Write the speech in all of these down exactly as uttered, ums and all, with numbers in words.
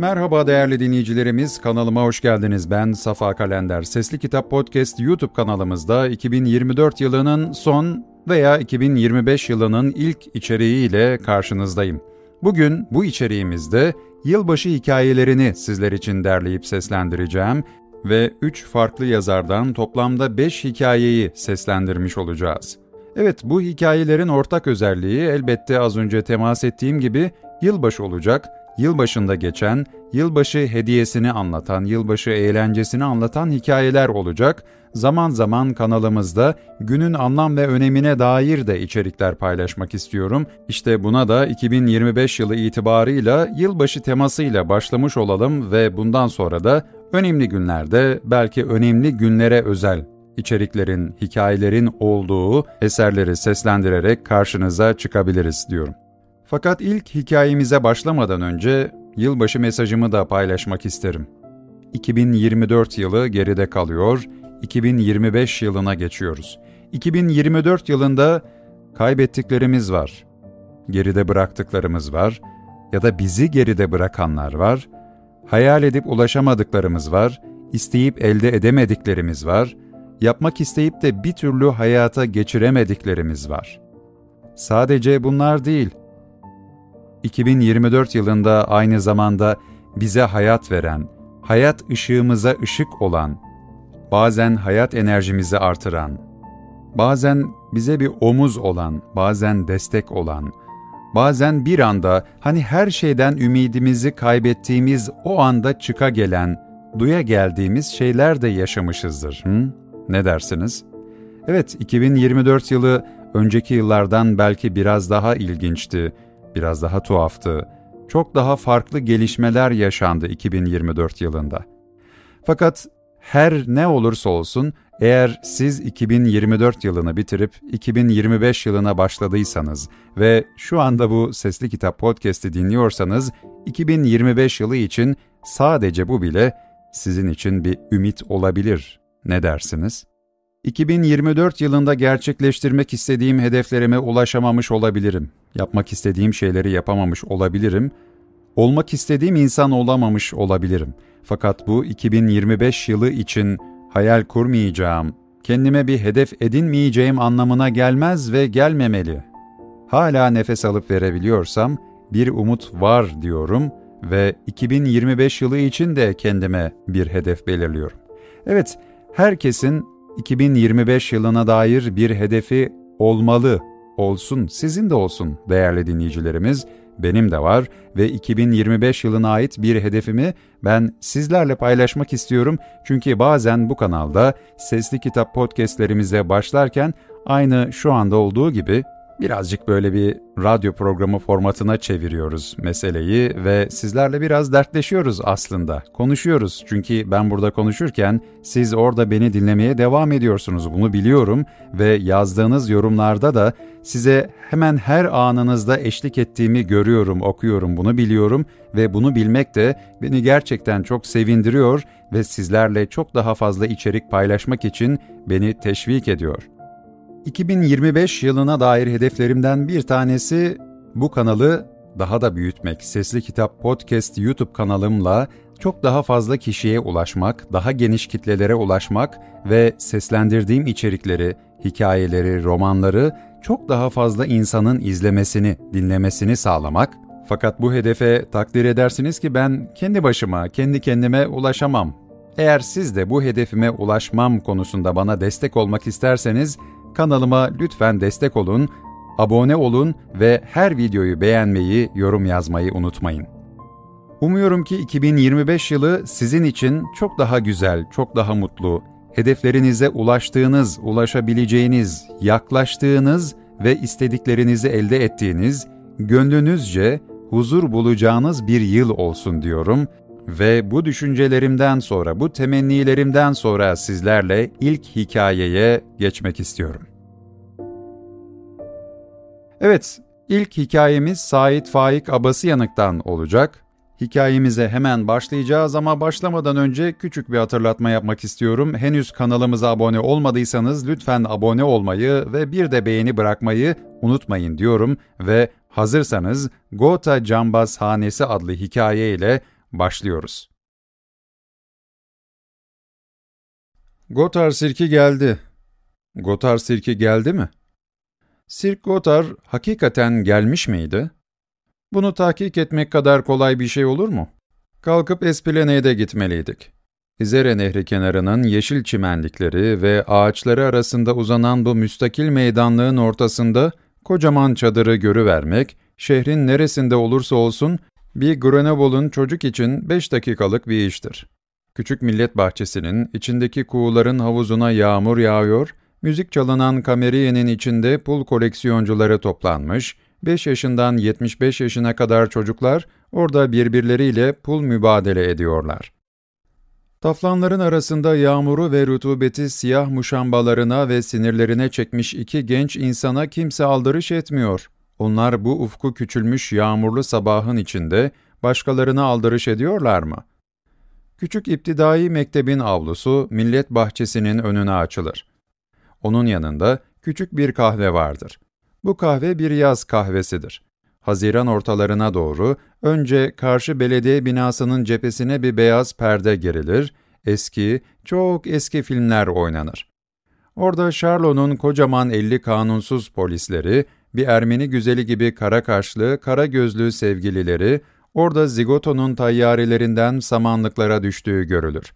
Merhaba değerli dinleyicilerimiz, kanalıma hoş geldiniz. Ben Safa Kalender. Sesli Kitap Podcast YouTube kanalımızda iki bin yirmi dört yılının son veya iki bin yirmi beş yılının ilk içeriğiyle karşınızdayım. Bugün bu içeriğimizde yılbaşı hikayelerini sizler için derleyip seslendireceğim ve üç farklı yazardan toplamda beş hikayeyi seslendirmiş olacağız. Evet, bu hikayelerin ortak özelliği elbette az önce temas ettiğim gibi yılbaşı olacak. Yılbaşında geçen, yılbaşı hediyesini anlatan, yılbaşı eğlencesini anlatan hikayeler olacak. Zaman zaman kanalımızda günün anlam ve önemine dair de içerikler paylaşmak istiyorum. İşte buna da iki bin yirmi beş yılı itibarıyla yılbaşı temasıyla başlamış olalım ve bundan sonra da önemli günlerde, belki önemli günlere özel içeriklerin, hikayelerin olduğu eserleri seslendirerek karşınıza çıkabiliriz diyorum. Fakat ilk hikayemize başlamadan önce yılbaşı mesajımı da paylaşmak isterim. iki bin yirmi dört yılı geride kalıyor, iki bin yirmi beş yılına geçiyoruz. iki bin yirmi dört yılında kaybettiklerimiz var, geride bıraktıklarımız var ya da bizi geride bırakanlar var, hayal edip ulaşamadıklarımız var, isteyip elde edemediklerimiz var, yapmak isteyip de bir türlü hayata geçiremediklerimiz var. Sadece bunlar değil, iki bin yirmi dört yılında aynı zamanda bize hayat veren, hayat ışığımıza ışık olan, bazen hayat enerjimizi artıran, bazen bize bir omuz olan, bazen destek olan, bazen bir anda hani her şeyden ümidimizi kaybettiğimiz o anda çıka gelen, duya geldiğimiz şeyler de yaşamışızdır. Hı? Ne dersiniz? Evet, iki bin yirmi dört yılı önceki yıllardan belki biraz daha ilginçti, biraz daha tuhaftı, çok daha farklı gelişmeler yaşandı iki bin yirmi dört yılında. Fakat her ne olursa olsun, eğer siz iki bin yirmi dört yılını bitirip iki bin yirmi beş yılına başladıysanız ve şu anda bu Sesli Kitap Podcast'i dinliyorsanız, iki bin yirmi beş yılı için sadece bu bile sizin için bir ümit olabilir. Ne dersiniz? iki bin yirmi dört yılında gerçekleştirmek istediğim hedeflerime ulaşamamış olabilirim. Yapmak istediğim şeyleri yapamamış olabilirim. Olmak istediğim insan olamamış olabilirim. Fakat bu iki bin yirmi beş yılı için hayal kurmayacağım, kendime bir hedef edinmeyeceğim anlamına gelmez ve gelmemeli. Hala nefes alıp verebiliyorsam bir umut var diyorum ve iki bin yirmi beş yılı için de kendime bir hedef belirliyorum. Evet, herkesin iki bin yirmi beş yılına dair bir hedefi olmalı, olsun, sizin de olsun değerli dinleyicilerimiz, benim de var ve iki bin yirmi beş yılına ait bir hedefimi ben sizlerle paylaşmak istiyorum. Çünkü bazen bu kanalda Sesli Kitap Podcast'lerimize başlarken aynı şu anda olduğu gibi birazcık böyle bir radyo programı formatına çeviriyoruz meseleyi ve sizlerle biraz dertleşiyoruz aslında. Konuşuyoruz çünkü ben burada konuşurken siz orada beni dinlemeye devam ediyorsunuz. Bunu biliyorum ve yazdığınız yorumlarda da size hemen her anınızda eşlik ettiğimi görüyorum, okuyorum, bunu biliyorum ve bunu bilmek de beni gerçekten çok sevindiriyor ve sizlerle çok daha fazla içerik paylaşmak için beni teşvik ediyor. iki bin yirmi beş yılına dair hedeflerimden bir tanesi bu kanalı daha da büyütmek. Sesli Kitap Podcast YouTube kanalımla çok daha fazla kişiye ulaşmak, daha geniş kitlelere ulaşmak ve seslendirdiğim içerikleri, hikayeleri, romanları çok daha fazla insanın izlemesini, dinlemesini sağlamak. Fakat bu hedefe takdir edersiniz ki ben kendi başıma, kendi kendime ulaşamam. Eğer siz de bu hedefime ulaşmam konusunda bana destek olmak isterseniz, kanalıma lütfen destek olun, abone olun ve her videoyu beğenmeyi, yorum yazmayı unutmayın. Umuyorum ki iki bin yirmi beş yılı sizin için çok daha güzel, çok daha mutlu, hedeflerinize ulaştığınız, ulaşabileceğiniz, yaklaştığınız ve istediklerinizi elde ettiğiniz, gönlünüzce huzur bulacağınız bir yıl olsun diyorum. Ve bu düşüncelerimden sonra, bu temennilerimden sonra sizlerle ilk hikayeye geçmek istiyorum. Evet, ilk hikayemiz Sait Faik Abasıyanık'tan olacak. Hikayemize hemen başlayacağız ama başlamadan önce küçük bir hatırlatma yapmak istiyorum. Henüz kanalımıza abone olmadıysanız lütfen abone olmayı ve bir de beğeni bırakmayı unutmayın diyorum ve hazırsanız Gota Cambaz Hanesi adlı hikaye ile Başlıyoruz. Gothard sirki geldi. Gothard sirki geldi mi? Sirk Gothard hakikaten gelmiş miydi? Bunu tahkik etmek kadar kolay bir şey olur mu? Kalkıp Esplanede'e gitmeliydik. İzere Nehri kenarının yeşil çimenlikleri ve ağaçları arasında uzanan bu müstakil meydanlığın ortasında kocaman çadırı görüvermek, şehrin neresinde olursa olsun bir Grenoble'un çocuk için beş dakikalık bir iştir. Küçük millet bahçesinin içindeki kuğuların havuzuna yağmur yağıyor, müzik çalınan kameriyenin içinde pul koleksiyoncuları toplanmış, beş yaşından yetmiş beş yaşına kadar çocuklar orada birbirleriyle pul mübadele ediyorlar. Taflanların arasında yağmuru ve rutubeti siyah muşambalarına ve sinirlerine çekmiş iki genç insana kimse aldırış etmiyor. Onlar bu ufku küçülmüş yağmurlu sabahın içinde başkalarına aldırış ediyorlar mı? Küçük iptidai mektebin avlusu millet bahçesinin önüne açılır. Onun yanında küçük bir kahve vardır. Bu kahve bir yaz kahvesidir. Haziran ortalarına doğru önce karşı belediye binasının cephesine bir beyaz perde gerilir, eski, çok eski filmler oynanır. Orada Charlot'un kocaman elli kanunsuz polisleri, bir Ermeni güzeli gibi kara kaşlı, kara gözlü sevgilileri, orada zigotonun tayyarelerinden samanlıklara düştüğü görülür.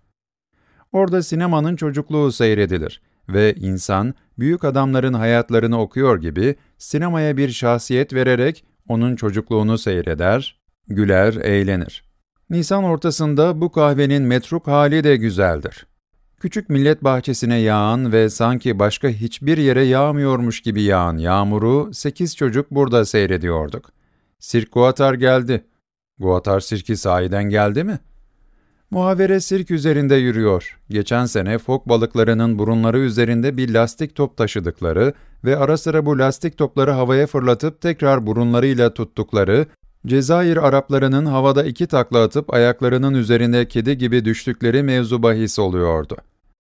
Orada sinemanın çocukluğu seyredilir ve insan, büyük adamların hayatlarını okuyor gibi sinemaya bir şahsiyet vererek onun çocukluğunu seyreder, güler, eğlenir. Nisan ortasında bu kahvenin metruk hali de güzeldir. Küçük millet bahçesine yağan ve sanki başka hiçbir yere yağmıyormuş gibi yağan yağmuru sekiz çocuk burada seyrediyorduk. Sirk Gothard geldi. Gothard sirki sahiden geldi mi? Muhabere sirk üzerinde yürüyor. Geçen sene fok balıklarının burunları üzerinde bir lastik top taşıdıkları ve ara sıra bu lastik topları havaya fırlatıp tekrar burunlarıyla tuttukları, Cezayir Araplarının havada iki takla atıp ayaklarının üzerine kedi gibi düştükleri mevzu bahis oluyordu.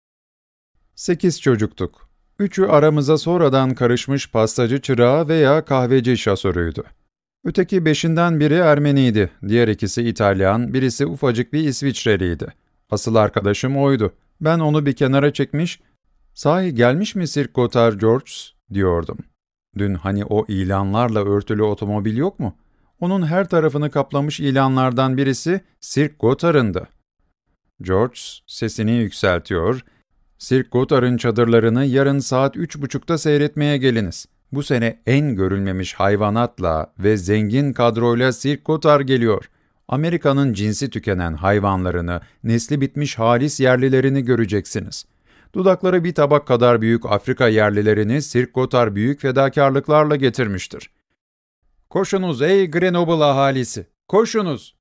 Sekiz çocuktuk. Üçü aramıza sonradan karışmış pastacı çırağı veya kahveci şasörüydü. Öteki beşinden biri Ermeniydi, diğer ikisi İtalyan, birisi ufacık bir İsviçreliydi. Asıl arkadaşım oydu. Ben onu bir kenara çekmiş, "Sahi gelmiş mi Sirk Gothard Georges?" diyordum. Dün hani o ilanlarla örtülü otomobil yok mu? Onun her tarafını kaplamış ilanlardan birisi Sirk Gothard'ındı. Georges sesini yükseltiyor, "Sirk Gothard'ın çadırlarını yarın saat üç buçukta seyretmeye geliniz. Bu sene en görülmemiş hayvanatla ve zengin kadroyla Sirk Gothard geliyor. Amerika'nın cinsi tükenen hayvanlarını, nesli bitmiş halis yerlilerini göreceksiniz. Dudakları bir tabak kadar büyük Afrika yerlilerini Sirk Gothard büyük fedakarlıklarla getirmiştir. Koşunuz ey Grenoble ahalisi, koşunuz!"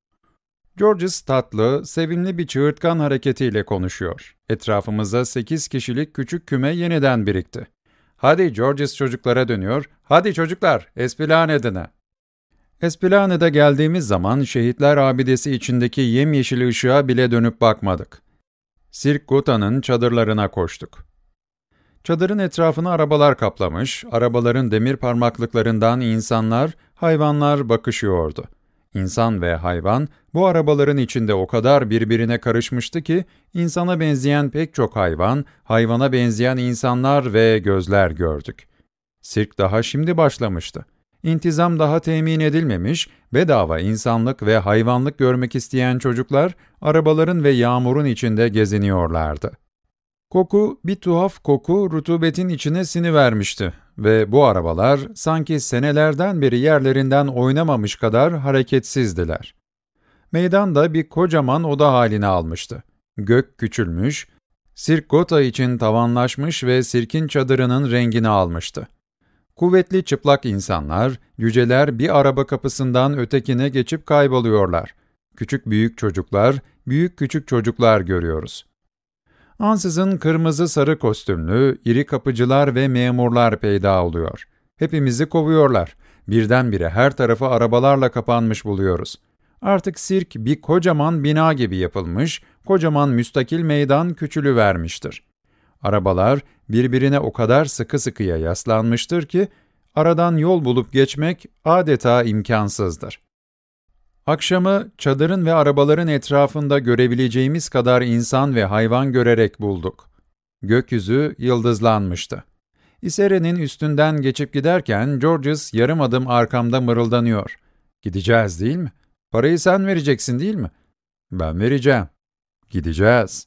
Georges tatlı, sevimli bir çığırtkan hareketiyle konuşuyor. Etrafımıza sekiz kişilik küçük küme yeniden birikti. "Hadi," Georges çocuklara dönüyor, "hadi çocuklar, Esplanede'ne." Esplanede'de geldiğimiz zaman şehitler abidesi içindeki yemyeşil ışığa bile dönüp bakmadık. Sirk Gothard'ın çadırlarına koştuk. Çadırın etrafını arabalar kaplamış, arabaların demir parmaklıklarından insanlar, hayvanlar bakışıyordu. İnsan ve hayvan, bu arabaların içinde o kadar birbirine karışmıştı ki, insana benzeyen pek çok hayvan, hayvana benzeyen insanlar ve gözler gördük. Sirk daha şimdi başlamıştı. İntizam daha temin edilmemiş, bedava insanlık ve hayvanlık görmek isteyen çocuklar, arabaların ve yağmurun içinde geziniyorlardı. Koku, bir tuhaf koku rutubetin içine sinivermişti ve bu arabalar sanki senelerden beri yerlerinden oynamamış kadar hareketsizdiler. Meydan da bir kocaman oda halini almıştı. Gök küçülmüş, Sirk Gothard için tavanlaşmış ve sirkin çadırının rengini almıştı. Kuvvetli çıplak insanlar, cüceler bir araba kapısından ötekine geçip kayboluyorlar. Küçük büyük çocuklar, büyük küçük çocuklar görüyoruz. Ansızın kırmızı sarı kostümlü, iri kapıcılar ve memurlar peyda oluyor. Hepimizi kovuyorlar. Birdenbire her tarafı arabalarla kapanmış buluyoruz. Artık sirk bir kocaman bina gibi yapılmış, kocaman müstakil meydan küçülüvermiştir. Arabalar birbirine o kadar sıkı sıkıya yaslanmıştır ki, aradan yol bulup geçmek adeta imkansızdır. Akşamı çadırın ve arabaların etrafında görebileceğimiz kadar insan ve hayvan görerek bulduk. Gökyüzü yıldızlanmıştı. İsere'nin üstünden geçip giderken Georges yarım adım arkamda mırıldanıyor. "Gideceğiz değil mi? Parayı sen vereceksin değil mi?" "Ben vereceğim." "Gideceğiz."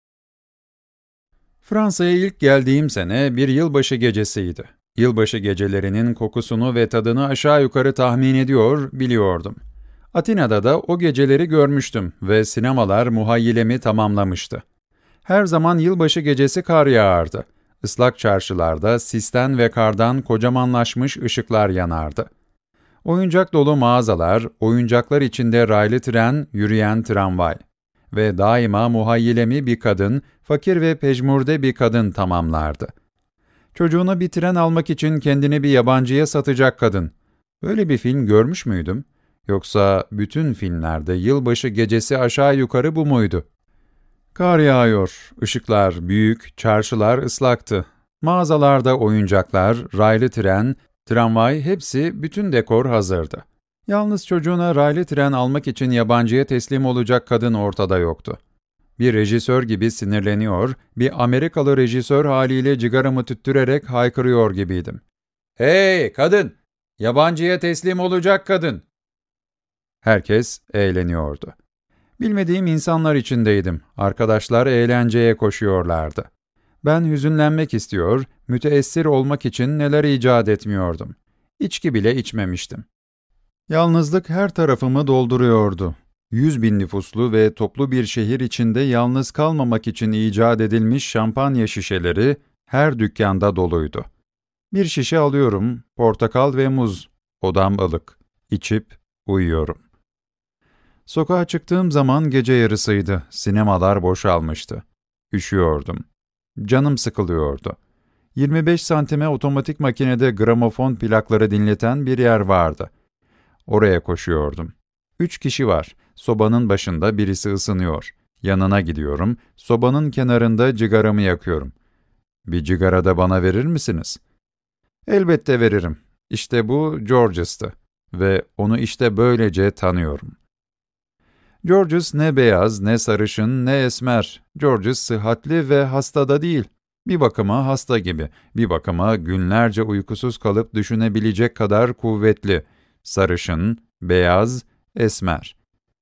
Fransa'ya ilk geldiğim sene bir yılbaşı gecesiydi. Yılbaşı gecelerinin kokusunu ve tadını aşağı yukarı tahmin ediyor, biliyordum. Atina'da da o geceleri görmüştüm ve sinemalar muhayyilemi tamamlamıştı. Her zaman yılbaşı gecesi kar yağardı. Islak çarşılarda sisten ve kardan kocamanlaşmış ışıklar yanardı. Oyuncak dolu mağazalar, oyuncaklar içinde raylı tren, yürüyen tramvay. Ve daima muhayyilemi bir kadın, fakir ve pejmurde bir kadın tamamlardı. Çocuğuna bir tren almak için kendini bir yabancıya satacak kadın. Böyle bir film görmüş müydüm? Yoksa bütün filmlerde yılbaşı gecesi aşağı yukarı bu muydu? Kar yağıyor, ışıklar büyük, çarşılar ıslaktı. Mağazalarda oyuncaklar, raylı tren, tramvay hepsi bütün dekor hazırdı. Yalnız çocuğuna raylı tren almak için yabancıya teslim olacak kadın ortada yoktu. Bir rejisör gibi sinirleniyor, bir Amerikalı rejisör haliyle cigaramı tüttürerek haykırıyor gibiydim. "Hey kadın! Yabancıya teslim olacak kadın!" Herkes eğleniyordu. Bilmediğim insanlar içindeydim. Arkadaşlar eğlenceye koşuyorlardı. Ben hüzünlenmek istiyor, müteessir olmak için neler icat etmiyordum. İçki bile içmemiştim. Yalnızlık her tarafımı dolduruyordu. Yüz bin nüfuslu ve toplu bir şehir içinde yalnız kalmamak için icat edilmiş şampanya şişeleri her dükkanda doluydu. Bir şişe alıyorum, portakal ve muz, odam ılık, içip uyuyorum. Sokağa çıktığım zaman gece yarısıydı, sinemalar boşalmıştı. Üşüyordum. Canım sıkılıyordu. yirmi beş santime otomatik makinede gramofon plakları dinleten bir yer vardı. Oraya koşuyordum. Üç kişi var. Sobanın başında birisi ısınıyor. Yanına gidiyorum. Sobanın kenarında cigaramı yakıyorum. "Bir cigara da bana verir misiniz?" "Elbette veririm. İşte bu Georges'tı. Ve onu işte böylece tanıyorum." Georges ne beyaz, ne sarışın, ne esmer. Georges sıhhatli ve hasta da değil. Bir bakıma hasta gibi, bir bakıma günlerce uykusuz kalıp düşünebilecek kadar kuvvetli. Sarışın, beyaz, esmer.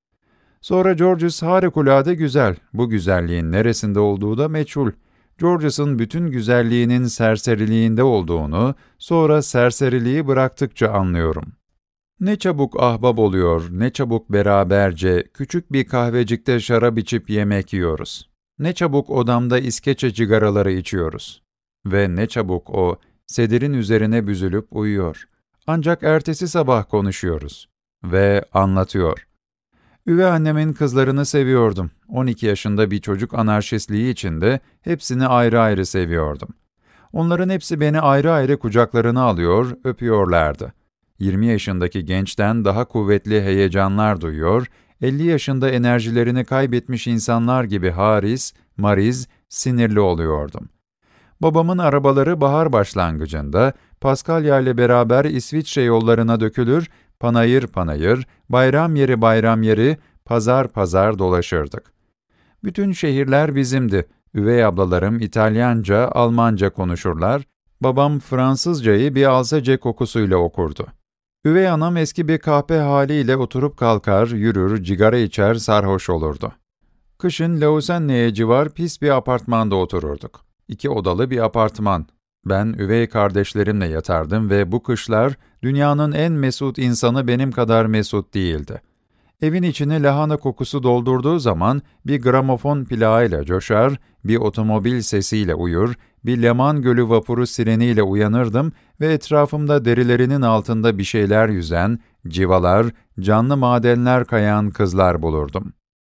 Sonra Georges harikulade güzel. Bu güzelliğin neresinde olduğu da meçhul. Georges'ın bütün güzelliğinin serseriliğinde olduğunu, sonra serseriliği bıraktıkça anlıyorum. Ne çabuk ahbap oluyor, ne çabuk beraberce, küçük bir kahvecikte şarap içip yemek yiyoruz. Ne çabuk odamda İskeçe cigaraları içiyoruz. Ve ne çabuk o, sedirin üzerine büzülüp uyuyor. Ancak ertesi sabah konuşuyoruz. Ve anlatıyor. Üvey annemin kızlarını seviyordum. on iki yaşında bir çocuk anarşistliği içinde hepsini ayrı ayrı seviyordum. Onların hepsi beni ayrı ayrı kucaklarına alıyor, öpüyorlardı. yirmi yaşındaki gençten daha kuvvetli heyecanlar duyuyor, elli yaşında enerjilerini kaybetmiş insanlar gibi haris, mariz, sinirli oluyordum. Babamın arabaları bahar başlangıcında Paskalya ile beraber İsviçre yollarına dökülür, panayır panayır, bayram yeri bayram yeri, pazar pazar dolaşırdık. Bütün şehirler bizimdi. Üvey ablalarım İtalyanca, Almanca konuşurlar, babam Fransızcayı bir Alsace kokusuyla okurdu. Üvey anam eski bir kahpe haliyle oturup kalkar, yürür, cigara içer, sarhoş olurdu. Kışın Lausanne'ye civar pis bir apartmanda otururduk. İki odalı bir apartman. Ben üvey kardeşlerimle yatardım ve bu kışlar dünyanın en mesut insanı benim kadar mesut değildi. Evin içini lahana kokusu doldurduğu zaman bir gramofon plağıyla coşar, bir otomobil sesiyle uyur, bir Leman Gölü vapuru sireniyle uyanırdım ve etrafımda derilerinin altında bir şeyler yüzen, civalar, canlı madenler kayan kızlar bulurdum.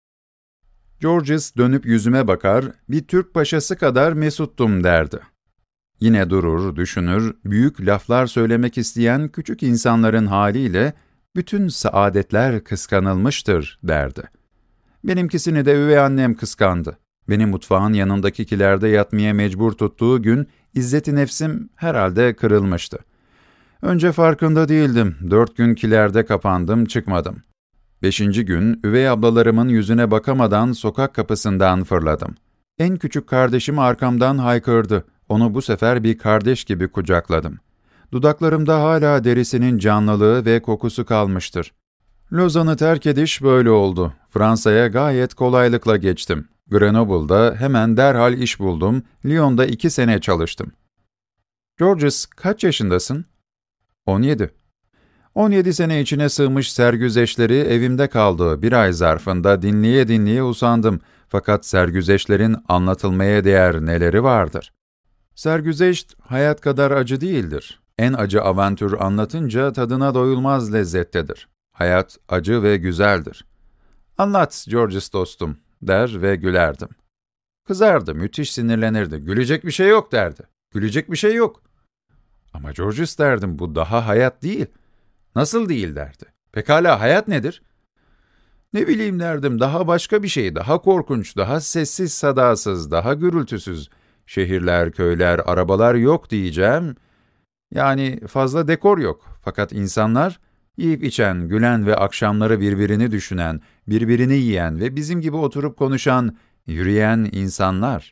Georges dönüp yüzüme bakar, bir Türk paşası kadar mesuttum derdi. Yine durur, düşünür, büyük laflar söylemek isteyen küçük insanların haliyle, bütün saadetler kıskanılmıştır derdi. Benimkisini de üvey annem kıskandı. Beni mutfağın yanındaki kilerde yatmaya mecbur tuttuğu gün, izzeti nefsim herhalde kırılmıştı. Önce farkında değildim, dört gün kilerde kapandım, çıkmadım. Beşinci gün, üvey ablalarımın yüzüne bakamadan sokak kapısından fırladım. En küçük kardeşim arkamdan haykırdı. Onu bu sefer bir kardeş gibi kucakladım. Dudaklarımda hala derisinin canlılığı ve kokusu kalmıştır. Lozan'ı terk ediş böyle oldu. Fransa'ya gayet kolaylıkla geçtim. Grenoble'da hemen derhal iş buldum. Lyon'da iki sene çalıştım. Georges, kaç yaşındasın? on yedi. on yedi sene içine sığmış sergüzeşleri evimde kaldığı bir ay zarfında dinleye dinleye usandım. Fakat sergüzeşlerin anlatılmaya değer neleri vardır? Sergüzeşt, hayat kadar acı değildir. En acı avantür anlatınca tadına doyulmaz lezzettedir. Hayat acı ve güzeldir. Anlat Georges dostum, der ve gülerdim. Kızardı, müthiş sinirlenirdi. Gülecek bir şey yok derdi. Gülecek bir şey yok. Ama Georges derdim, bu daha hayat değil. Nasıl değil derdi. Pekala hayat nedir? Ne bileyim derdim, daha başka bir şey, daha korkunç, daha sessiz sadasız, daha gürültüsüz. Şehirler, köyler, arabalar yok diyeceğim. Yani fazla dekor yok. Fakat insanlar, yiyip içen, gülen ve akşamları birbirini düşünen, birbirini yiyen ve bizim gibi oturup konuşan, yürüyen insanlar.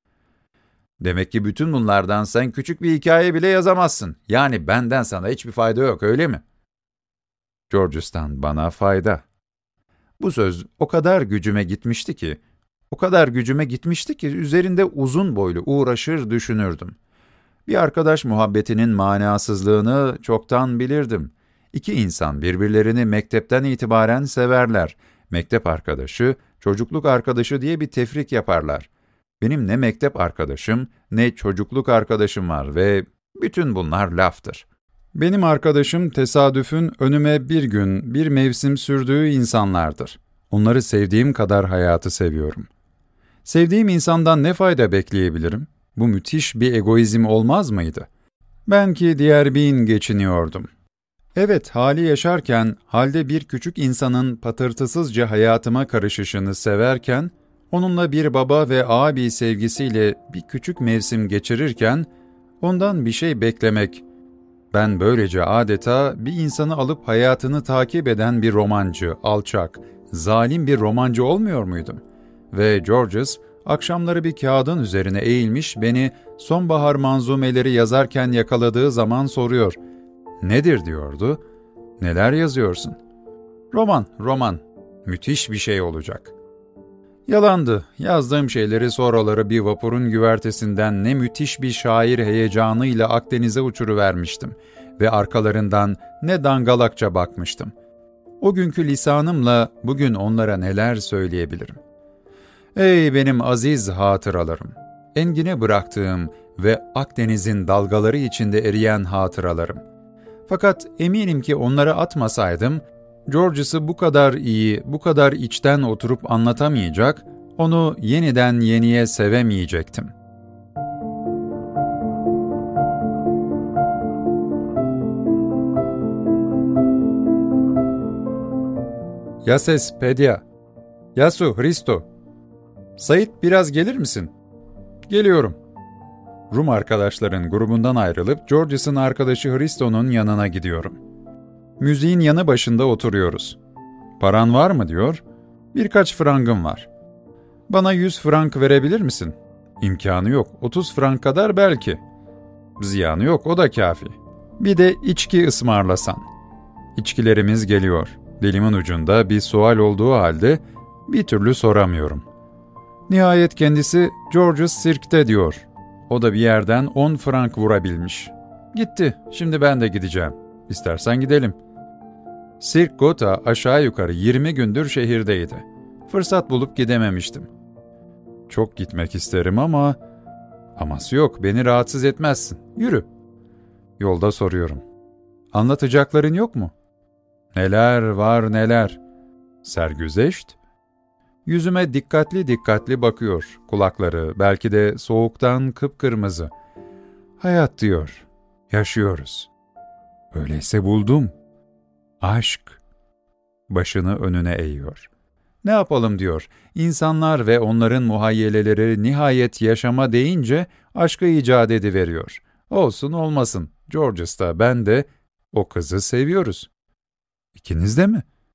Demek ki bütün bunlardan sen küçük bir hikaye bile yazamazsın. Yani benden sana hiçbir fayda yok, öyle mi? Georges'tan bana fayda. Bu söz o kadar gücüme gitmişti ki, o kadar gücüme gitmişti ki üzerinde uzun boylu uğraşır düşünürdüm. Bir arkadaş muhabbetinin manasızlığını çoktan bilirdim. İki insan birbirlerini mektepten itibaren severler. Mektep arkadaşı, çocukluk arkadaşı diye bir tefrik yaparlar. Benim ne mektep arkadaşım, ne çocukluk arkadaşım var ve bütün bunlar laftır. Benim arkadaşım tesadüfün önüme bir gün, bir mevsim sürdüğü insanlardır. Onları sevdiğim kadar hayatı seviyorum. Sevdiğim insandan ne fayda bekleyebilirim? Bu müthiş bir egoizm olmaz mıydı? Ben ki diğer bin geçiniyordum. Evet, hali yaşarken, halde bir küçük insanın patırtısızca hayatıma karışışını severken, onunla bir baba ve abi sevgisiyle bir küçük mevsim geçirirken, ondan bir şey beklemek, ben böylece adeta bir insanı alıp hayatını takip eden bir romancı, alçak, zalim bir romancı olmuyor muydum? Ve Georges, akşamları bir kağıdın üzerine eğilmiş beni sonbahar manzumeleri yazarken yakaladığı zaman soruyor. Nedir diyordu? Neler yazıyorsun? Roman, roman. Müthiş bir şey olacak. Yalandı. Yazdığım şeyleri sonraları bir vapurun güvertesinden ne müthiş bir şair heyecanıyla Akdeniz'e uçuruvermiştim ve arkalarından ne dangalakça bakmıştım. O günkü lisanımla bugün onlara neler söyleyebilirim? Ey benim aziz hatıralarım! Engine bıraktığım ve Akdeniz'in dalgaları içinde eriyen hatıralarım. Fakat eminim ki onları atmasaydım, Georges'ı bu kadar iyi, bu kadar içten oturup anlatamayacak, onu yeniden yeniye sevemeyecektim. Yases, Pedya. Yasu, Hristo. Sait, biraz gelir misin? Geliyorum. Rum arkadaşların grubundan ayrılıp Georges'ın arkadaşı Hristo'nun yanına gidiyorum. Müziğin yanı başında oturuyoruz. Paran var mı diyor. Birkaç frangım var. Bana yüz frank verebilir misin? İmkanı yok. Otuz frank kadar belki. Ziyanı yok, o da kafi. Bir de içki ısmarlasan. İçkilerimiz geliyor. Dilimin ucunda bir sual olduğu halde bir türlü soramıyorum. Nihayet kendisi Georges sirkte diyor. O da bir yerden on frank vurabilmiş. Gitti, şimdi ben de gideceğim. İstersen gidelim. Sirk Gotha aşağı yukarı yirmi gündür şehirdeydi. Fırsat bulup gidememiştim. Çok gitmek isterim ama... Aması yok, beni rahatsız etmezsin. Yürü. Yolda soruyorum. Anlatacakların yok mu? Neler var neler. Sergüzeşt? Yüzüme dikkatli dikkatli bakıyor. Kulakları belki de soğuktan kıpkırmızı. Hayat diyor. Yaşıyoruz. Öyleyse buldum. Aşk. Başını önüne eğiyor. Ne yapalım diyor. İnsanlar ve onların muhayyeleleri nihayet yaşama deyince aşkı icat ediveriyor. Olsun olmasın. Georges da ben de o kızı seviyoruz. İkiniz de mi?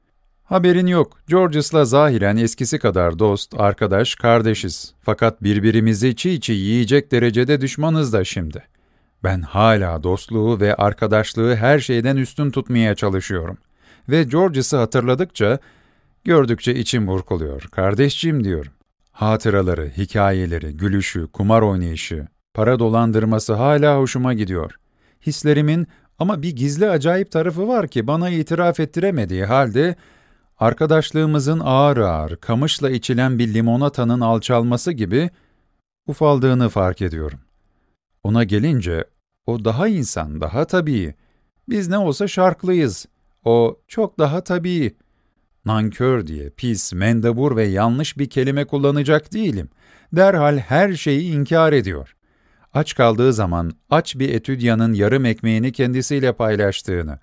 Haberin yok, Georges'la zahiren eskisi kadar dost, arkadaş, kardeşiz. Fakat birbirimizi çiğ çiğ yiyecek derecede düşmanız da şimdi. Ben hala dostluğu ve arkadaşlığı her şeyden üstün tutmaya çalışıyorum. Ve Georges'ı hatırladıkça, gördükçe içim burkuluyor. Kardeşciğim diyorum. Hatıraları, hikayeleri, gülüşü, kumar oynayışı, para dolandırması hala hoşuma gidiyor. Hislerimin ama bir gizli acayip tarafı var ki bana itiraf ettiremediği halde, arkadaşlığımızın ağır ağır, kamışla içilen bir limonatanın alçalması gibi ufaldığını fark ediyorum. Ona gelince, o daha insan, daha tabii. Biz ne olsa şarklıyız. O çok daha tabii. Nankör diye pis, mendebur ve yanlış bir kelime kullanacak değilim. Derhal her şeyi inkar ediyor. Aç kaldığı zaman aç bir etüdyanın yarım ekmeğini kendisiyle paylaştığını.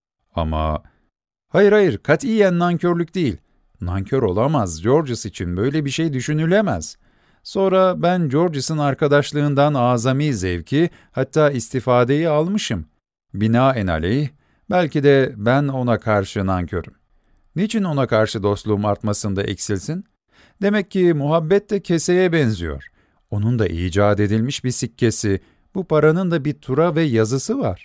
Ama hayır hayır, katiyen nankörlük değil. Nankör olamaz, Georges için böyle bir şey düşünülemez. Sonra ben Georges'ın arkadaşlığından azami zevki, hatta istifadeyi almışım. Binaenaleyh, belki de ben ona karşı nankörüm. Niçin ona karşı dostluğum artmasında eksilsin? Demek ki muhabbet de keseye benziyor. Onun da icat edilmiş bir sikkesi, bu paranın da bir tura ve yazısı var.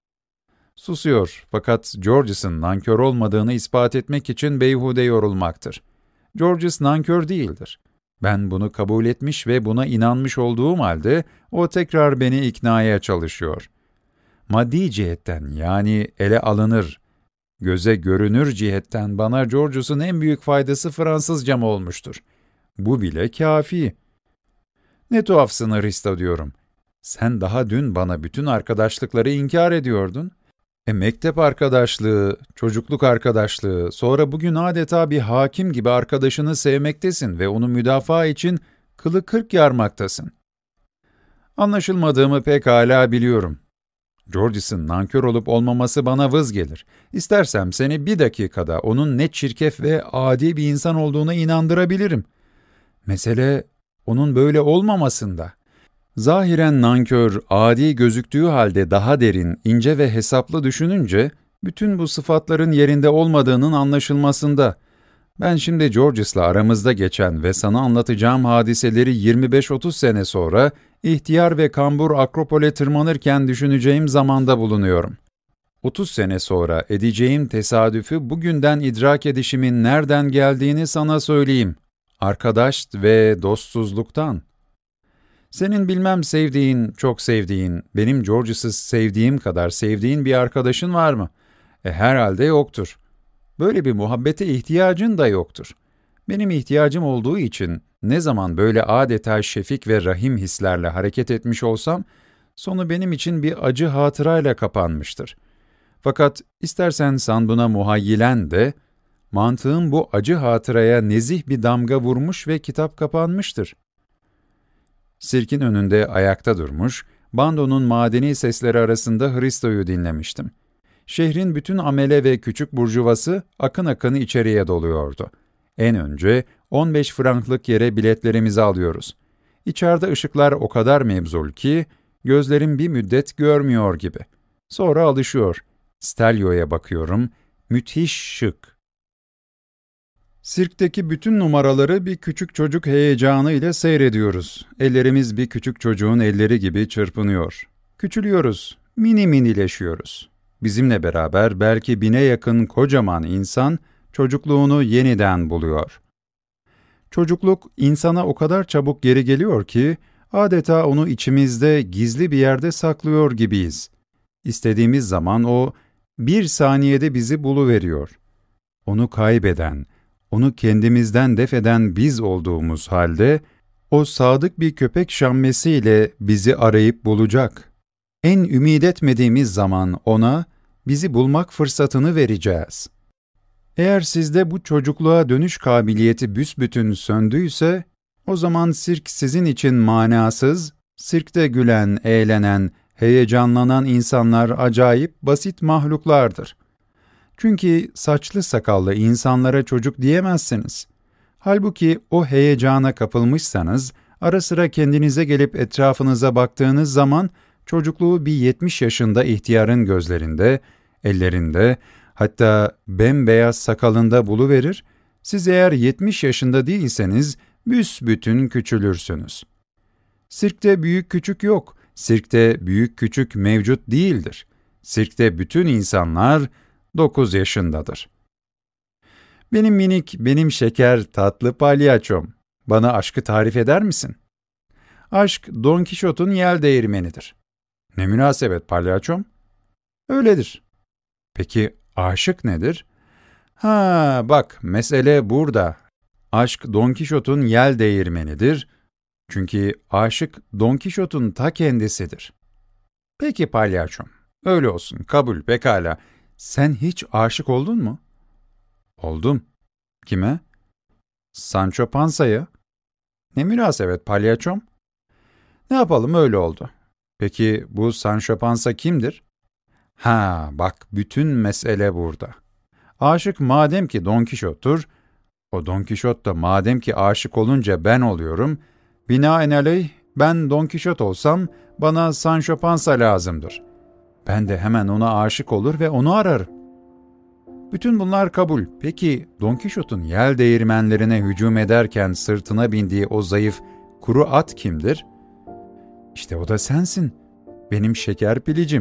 Susuyor, fakat Georges'ın nankör olmadığını ispat etmek için beyhude yorulmaktır. Georges nankör değildir. Ben bunu kabul etmiş ve buna inanmış olduğum halde, o tekrar beni iknaya çalışıyor. Maddi cihetten, yani ele alınır, göze görünür cihetten bana Georges'un en büyük faydası Fransızcam olmuştur. Bu bile kâfi. Ne tuhafsın Hristo diyorum. Sen daha dün bana bütün arkadaşlıkları inkar ediyordun. E mektep arkadaşlığı, çocukluk arkadaşlığı, sonra bugün adeta bir hakim gibi arkadaşını sevmektesin ve onu müdafaa için kılı kırk yarmaktasın. Anlaşılmadığımı pekala biliyorum. Georges'ın nankör olup olmaması bana vız gelir. İstersem seni bir dakikada onun ne çirkef ve adi bir insan olduğuna inandırabilirim. Mesele onun böyle olmamasında. Zahiren nankör, adi gözüktüğü halde daha derin, ince ve hesaplı düşününce, bütün bu sıfatların yerinde olmadığının anlaşılmasında. Ben şimdi Georges'la aramızda geçen ve sana anlatacağım hadiseleri yirmi beş otuz sene sonra, ihtiyar ve kambur Akropol'e tırmanırken düşüneceğim zamanda bulunuyorum. otuz sene sonra edeceğim tesadüfü bugünden idrak edişimin nereden geldiğini sana söyleyeyim. Arkadaş ve dostsuzluktan. Senin bilmem sevdiğin, çok sevdiğin, benim Georges'ı sevdiğim kadar sevdiğin bir arkadaşın var mı? E herhalde yoktur. Böyle bir muhabbete ihtiyacın da yoktur. Benim ihtiyacım olduğu için ne zaman böyle adeta şefik ve rahim hislerle hareket etmiş olsam, sonu benim için bir acı hatırayla kapanmıştır. Fakat istersen san buna muhayyilen de, mantığım bu acı hatıraya nezih bir damga vurmuş ve kitap kapanmıştır. Sirkin önünde ayakta durmuş, bandonun madeni sesleri arasında Hristo'yu dinlemiştim. Şehrin bütün amele ve küçük burjuvası akın akın içeriye doluyordu. En önce on beş franklık yere biletlerimizi alıyoruz. İçeride ışıklar o kadar mebzul ki, gözlerim bir müddet görmüyor gibi. Sonra alışıyor. Stelio'ya bakıyorum, müthiş şık. Sirkteki bütün numaraları bir küçük çocuk heyecanı ile seyrediyoruz. Ellerimiz bir küçük çocuğun elleri gibi çırpınıyor. Küçülüyoruz, mini minileşiyoruz. Bizimle beraber belki bine yakın kocaman insan çocukluğunu yeniden buluyor. Çocukluk insana o kadar çabuk geri geliyor ki, adeta onu içimizde gizli bir yerde saklıyor gibiyiz. İstediğimiz zaman o, bir saniyede bizi buluveriyor. Onu kaybeden, onu kendimizden defeden biz olduğumuz halde, o sadık bir köpek şammesiyle bizi arayıp bulacak. En ümit etmediğimiz zaman ona, bizi bulmak fırsatını vereceğiz. Eğer sizde bu çocukluğa dönüş kabiliyeti büsbütün söndüyse, o zaman sirk sizin için manasız, sirkte gülen, eğlenen, heyecanlanan insanlar acayip basit mahluklardır. Çünkü saçlı sakallı insanlara çocuk diyemezsiniz. Halbuki o heyecana kapılmışsanız, ara sıra kendinize gelip etrafınıza baktığınız zaman, çocukluğu bir yetmiş yaşında ihtiyarın gözlerinde, ellerinde, Hatta bembeyaz sakalında buluverir, siz eğer yetmiş yaşında değilseniz büsbütün küçülürsünüz. Sirkte büyük küçük yok, sirkte büyük küçük mevcut değildir. Sirkte bütün insanlar dokuz yaşındadır. Benim minik, benim şeker, tatlı palyaçom, bana aşkı tarif eder misin? Aşk, Don Kişot'un yel değirmenidir. Ne münasebet palyaçom? Öyledir. Peki aşık nedir? Ha, bak mesele burada. Aşk Don Kişot'un yel değirmenidir. Çünkü aşık Don Kişot'un ta kendisidir. Peki palyaçom, öyle olsun, kabul, pekala. Sen hiç aşık oldun mu? Oldum. Kime? Sancho Pansa'ya. Ne münasebet palyaçom? Ne yapalım, öyle oldu. Peki bu Sancho Pansa kimdir? Ha, bak bütün mesele burada. Aşık madem ki Don Kişot'tur, o Don Kişot da madem ki aşık olunca ben oluyorum, binaenaleyh ben Don Kişot olsam bana Sancho Pansa lazımdır. Ben de hemen ona aşık olur ve onu ararım. Bütün bunlar kabul. Peki Don Kişot'un yel değirmenlerine hücum ederken sırtına bindiği o zayıf, kuru at kimdir? İşte o da sensin, benim şeker pilicim.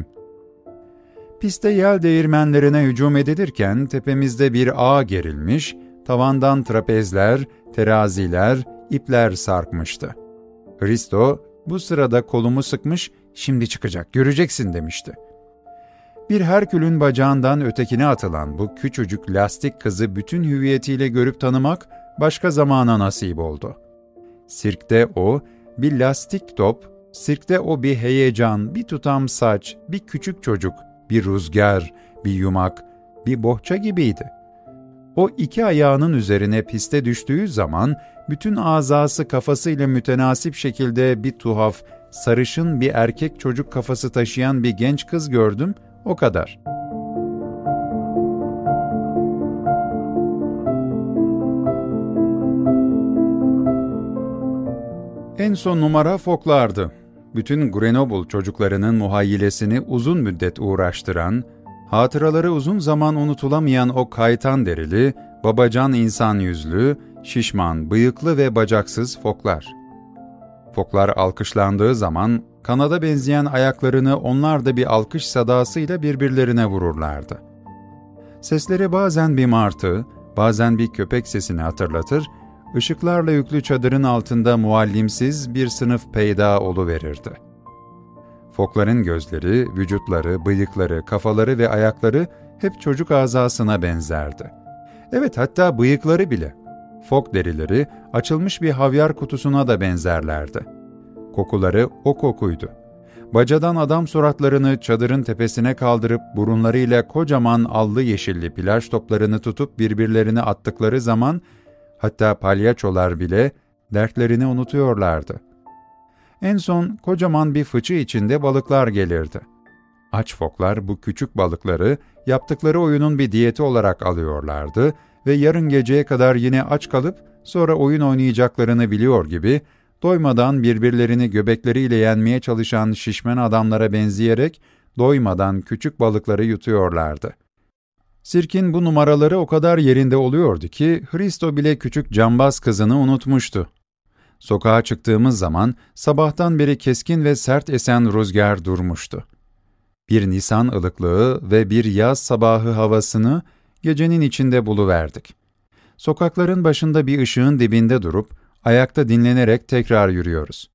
Piste yel değirmenlerine hücum edilirken tepemizde bir ağ gerilmiş, tavandan trapezler, teraziler, ipler sarkmıştı. Hristo bu sırada kolumu sıkmış, şimdi çıkacak, göreceksin demişti. Bir Herkül'ün bacağından ötekine atılan bu küçücük lastik kızı bütün hüviyetiyle görüp tanımak başka zamana nasip oldu. Sirkte o bir lastik top, sirkte o bir heyecan, bir tutam saç, bir küçük çocuk, bir rüzgar, bir yumak, bir bohça gibiydi. O iki ayağının üzerine piste düştüğü zaman bütün azası kafasıyla mütenasip şekilde bir tuhaf, sarışın bir erkek çocuk kafası taşıyan bir genç kız gördüm, o kadar. En son numara Foklar'dı. Bütün Grenoble çocuklarının muhayyilesini uzun müddet uğraştıran, hatıraları uzun zaman unutulamayan o kaytan derili, babacan insan yüzlü, şişman, bıyıklı ve bacaksız Foklar. Foklar alkışlandığı zaman, kanada benzeyen ayaklarını onlar da bir alkış sadasıyla birbirlerine vururlardı. Sesleri bazen bir martı, bazen bir köpek sesini hatırlatır, ışıklarla yüklü çadırın altında muallimsiz bir sınıf peyda oluverirdi. Fokların gözleri, vücutları, bıyıkları, kafaları ve ayakları hep çocuk azasına benzerdi. Evet, hatta bıyıkları bile. Fok derileri açılmış bir havyar kutusuna da benzerlerdi. Kokuları o kokuydu. Bacadan adam suratlarını çadırın tepesine kaldırıp burunlarıyla kocaman allı yeşilli plaj toplarını tutup birbirlerine attıkları zaman hatta palyaçolar bile dertlerini unutuyorlardı. En son kocaman bir fıçı içinde balıklar gelirdi. Aç foklar bu küçük balıkları yaptıkları oyunun bir diyeti olarak alıyorlardı ve yarın geceye kadar yine aç kalıp sonra oyun oynayacaklarını biliyor gibi doymadan birbirlerini göbekleriyle yenmeye çalışan şişmen adamlara benzeyerek doymadan küçük balıkları yutuyorlardı. Sirkin bu numaraları o kadar yerinde oluyordu ki Hristo bile küçük cambaz kızını unutmuştu. Sokağa çıktığımız zaman sabahtan beri keskin ve sert esen rüzgar durmuştu. Bir Nisan ılıklığı ve bir yaz sabahı havasını gecenin içinde buluverdik. Sokakların başında bir ışığın dibinde durup ayakta dinlenerek tekrar yürüyoruz.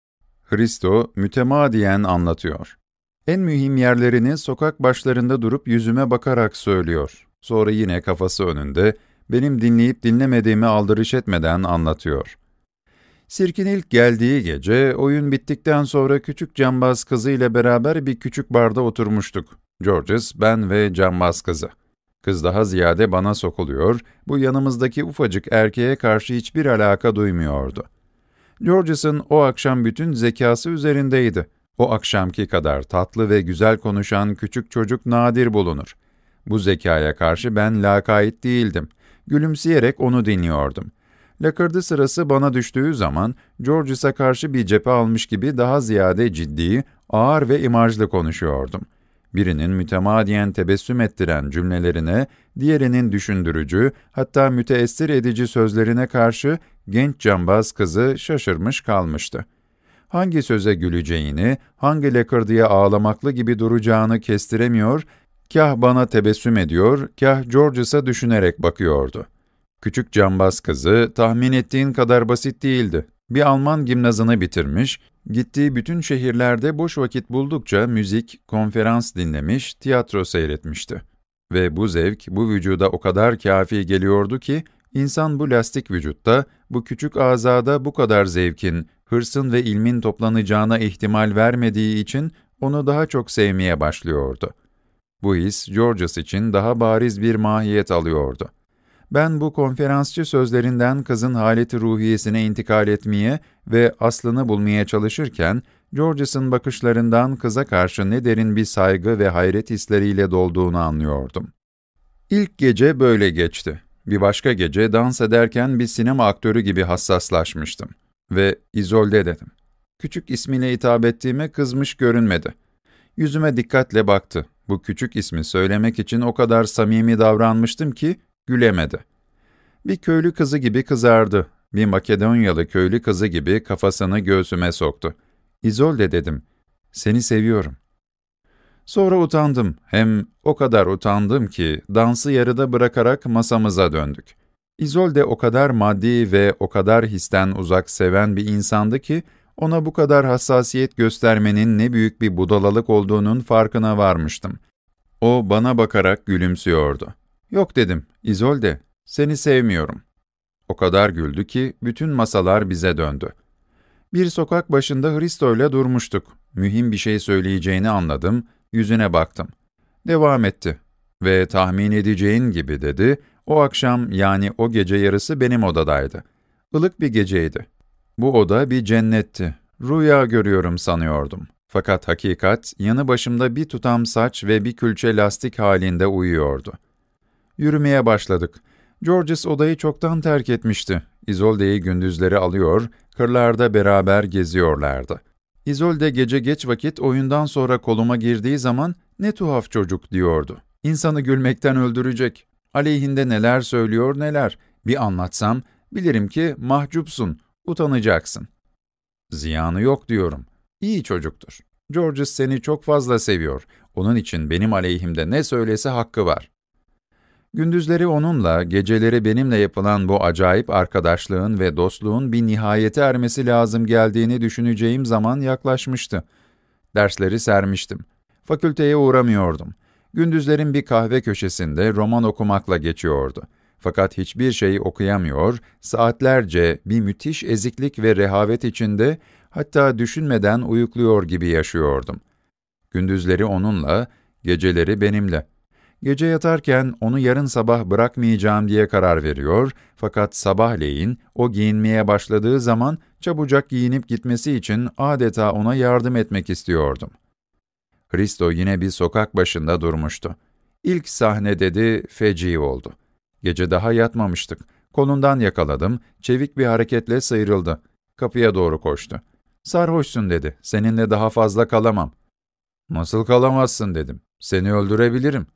Hristo mütemadiyen anlatıyor. En mühim yerlerini sokak başlarında durup yüzüme bakarak söylüyor. Sonra yine kafası önünde, benim dinleyip dinlemediğimi aldırış etmeden anlatıyor. Sirkin ilk geldiği gece, oyun bittikten sonra küçük cambaz kızı ile beraber bir küçük barda oturmuştuk. Georges, ben ve cambaz kızı. Kız daha ziyade bana sokuluyor, bu yanımızdaki ufacık erkeğe karşı hiçbir alaka duymuyordu. Georges'ın o akşam bütün zekası üzerindeydi. O akşamki kadar tatlı ve güzel konuşan küçük çocuk nadir bulunur. Bu zekaya karşı ben lakayt değildim. Gülümseyerek onu dinliyordum. Lakırdı sırası bana düştüğü zaman, Georges'a karşı bir cephe almış gibi daha ziyade ciddi, ağır ve imajlı konuşuyordum. Birinin mütemadiyen tebessüm ettiren cümlelerine, diğerinin düşündürücü, hatta müteessir edici sözlerine karşı genç cambaz kızı şaşırmış kalmıştı. Hangi söze güleceğini, hangi lakırdıya ağlamaklı gibi duracağını kestiremiyor, kah bana tebessüm ediyor, kah Georges'a düşünerek bakıyordu. Küçük cambaz kızı, tahmin ettiğin kadar basit değildi. Bir Alman gimnazını bitirmiş, gittiği bütün şehirlerde boş vakit buldukça müzik, konferans dinlemiş, tiyatro seyretmişti. Ve bu zevk, bu vücuda o kadar kâfi geliyordu ki, insan bu lastik vücutta, bu küçük azada bu kadar zevkin, hırsın ve ilmin toplanacağına ihtimal vermediği için onu daha çok sevmeye başlıyordu. Bu his, Georges için daha bariz bir mahiyet alıyordu. Ben bu konferansçı sözlerinden kızın haleti ruhiyesine intikal etmeye ve aslını bulmaya çalışırken, Georges'ın bakışlarından kıza karşı ne derin bir saygı ve hayret hisleriyle dolduğunu anlıyordum. İlk gece böyle geçti. Bir başka gece dans ederken bir sinema aktörü gibi hassaslaşmıştım. Ve Isolde dedim. Küçük ismiyle hitap ettiğime kızmış görünmedi. Yüzüme dikkatle baktı. Bu küçük ismi söylemek için o kadar samimi davranmıştım ki gülemedi. Bir köylü kızı gibi kızardı. Bir Makedonyalı köylü kızı gibi kafasını göğsüme soktu. Isolde dedim. Seni seviyorum. Sonra utandım. Hem o kadar utandım ki dansı yarıda bırakarak masamıza döndük. Isolde o kadar maddi ve o kadar histen uzak seven bir insandı ki, ona bu kadar hassasiyet göstermenin ne büyük bir budalalık olduğunun farkına varmıştım. O bana bakarak gülümsüyordu. Yok dedim, Isolde, seni sevmiyorum. O kadar güldü ki bütün masalar bize döndü. Bir sokak başında Hristo'yla durmuştuk. Mühim bir şey söyleyeceğini anladım, yüzüne baktım. Devam etti ve tahmin edeceğin gibi dedi, o akşam yani o gece yarısı benim odadaydı. Ilık bir geceydi. Bu oda bir cennetti. Rüya görüyorum sanıyordum. Fakat hakikat, yanı başımda bir tutam saç ve bir külçe lastik halinde uyuyordu. Yürümeye başladık. Georges odayı çoktan terk etmişti. Isolde'yi gündüzleri alıyor, kırlarda beraber geziyorlardı. Isolde gece geç vakit oyundan sonra koluma girdiği zaman, ne tuhaf çocuk diyordu. İnsanı gülmekten öldürecek. Aleyhinde neler söylüyor neler. Bir anlatsam, bilirim ki mahcupsun, utanacaksın. Ziyanı yok diyorum. İyi çocuktur. Georges seni çok fazla seviyor. Onun için benim aleyhimde ne söylese hakkı var. Gündüzleri onunla, geceleri benimle yapılan bu acayip arkadaşlığın ve dostluğun bir nihayete ermesi lazım geldiğini düşüneceğim zaman yaklaşmıştı. Dersleri sermiştim. Fakülteye uğramıyordum. Gündüzlerin bir kahve köşesinde roman okumakla geçiyordu. Fakat hiçbir şey okuyamıyor, saatlerce bir müthiş eziklik ve rehavet içinde, hatta düşünmeden uyukluyor gibi yaşıyordum. Gündüzleri onunla, geceleri benimle. Gece yatarken onu yarın sabah bırakmayacağım diye karar veriyor, fakat sabahleyin o giyinmeye başladığı zaman çabucak giyinip gitmesi için adeta ona yardım etmek istiyordum. Hristo yine bir sokak başında durmuştu. İlk sahne dedi, feci oldu. Gece daha yatmamıştık. Kolundan yakaladım, çevik bir hareketle sıyrıldı. Kapıya doğru koştu. Sarhoşsun dedi, seninle daha fazla kalamam. Nasıl kalamazsın dedim, seni öldürebilirim.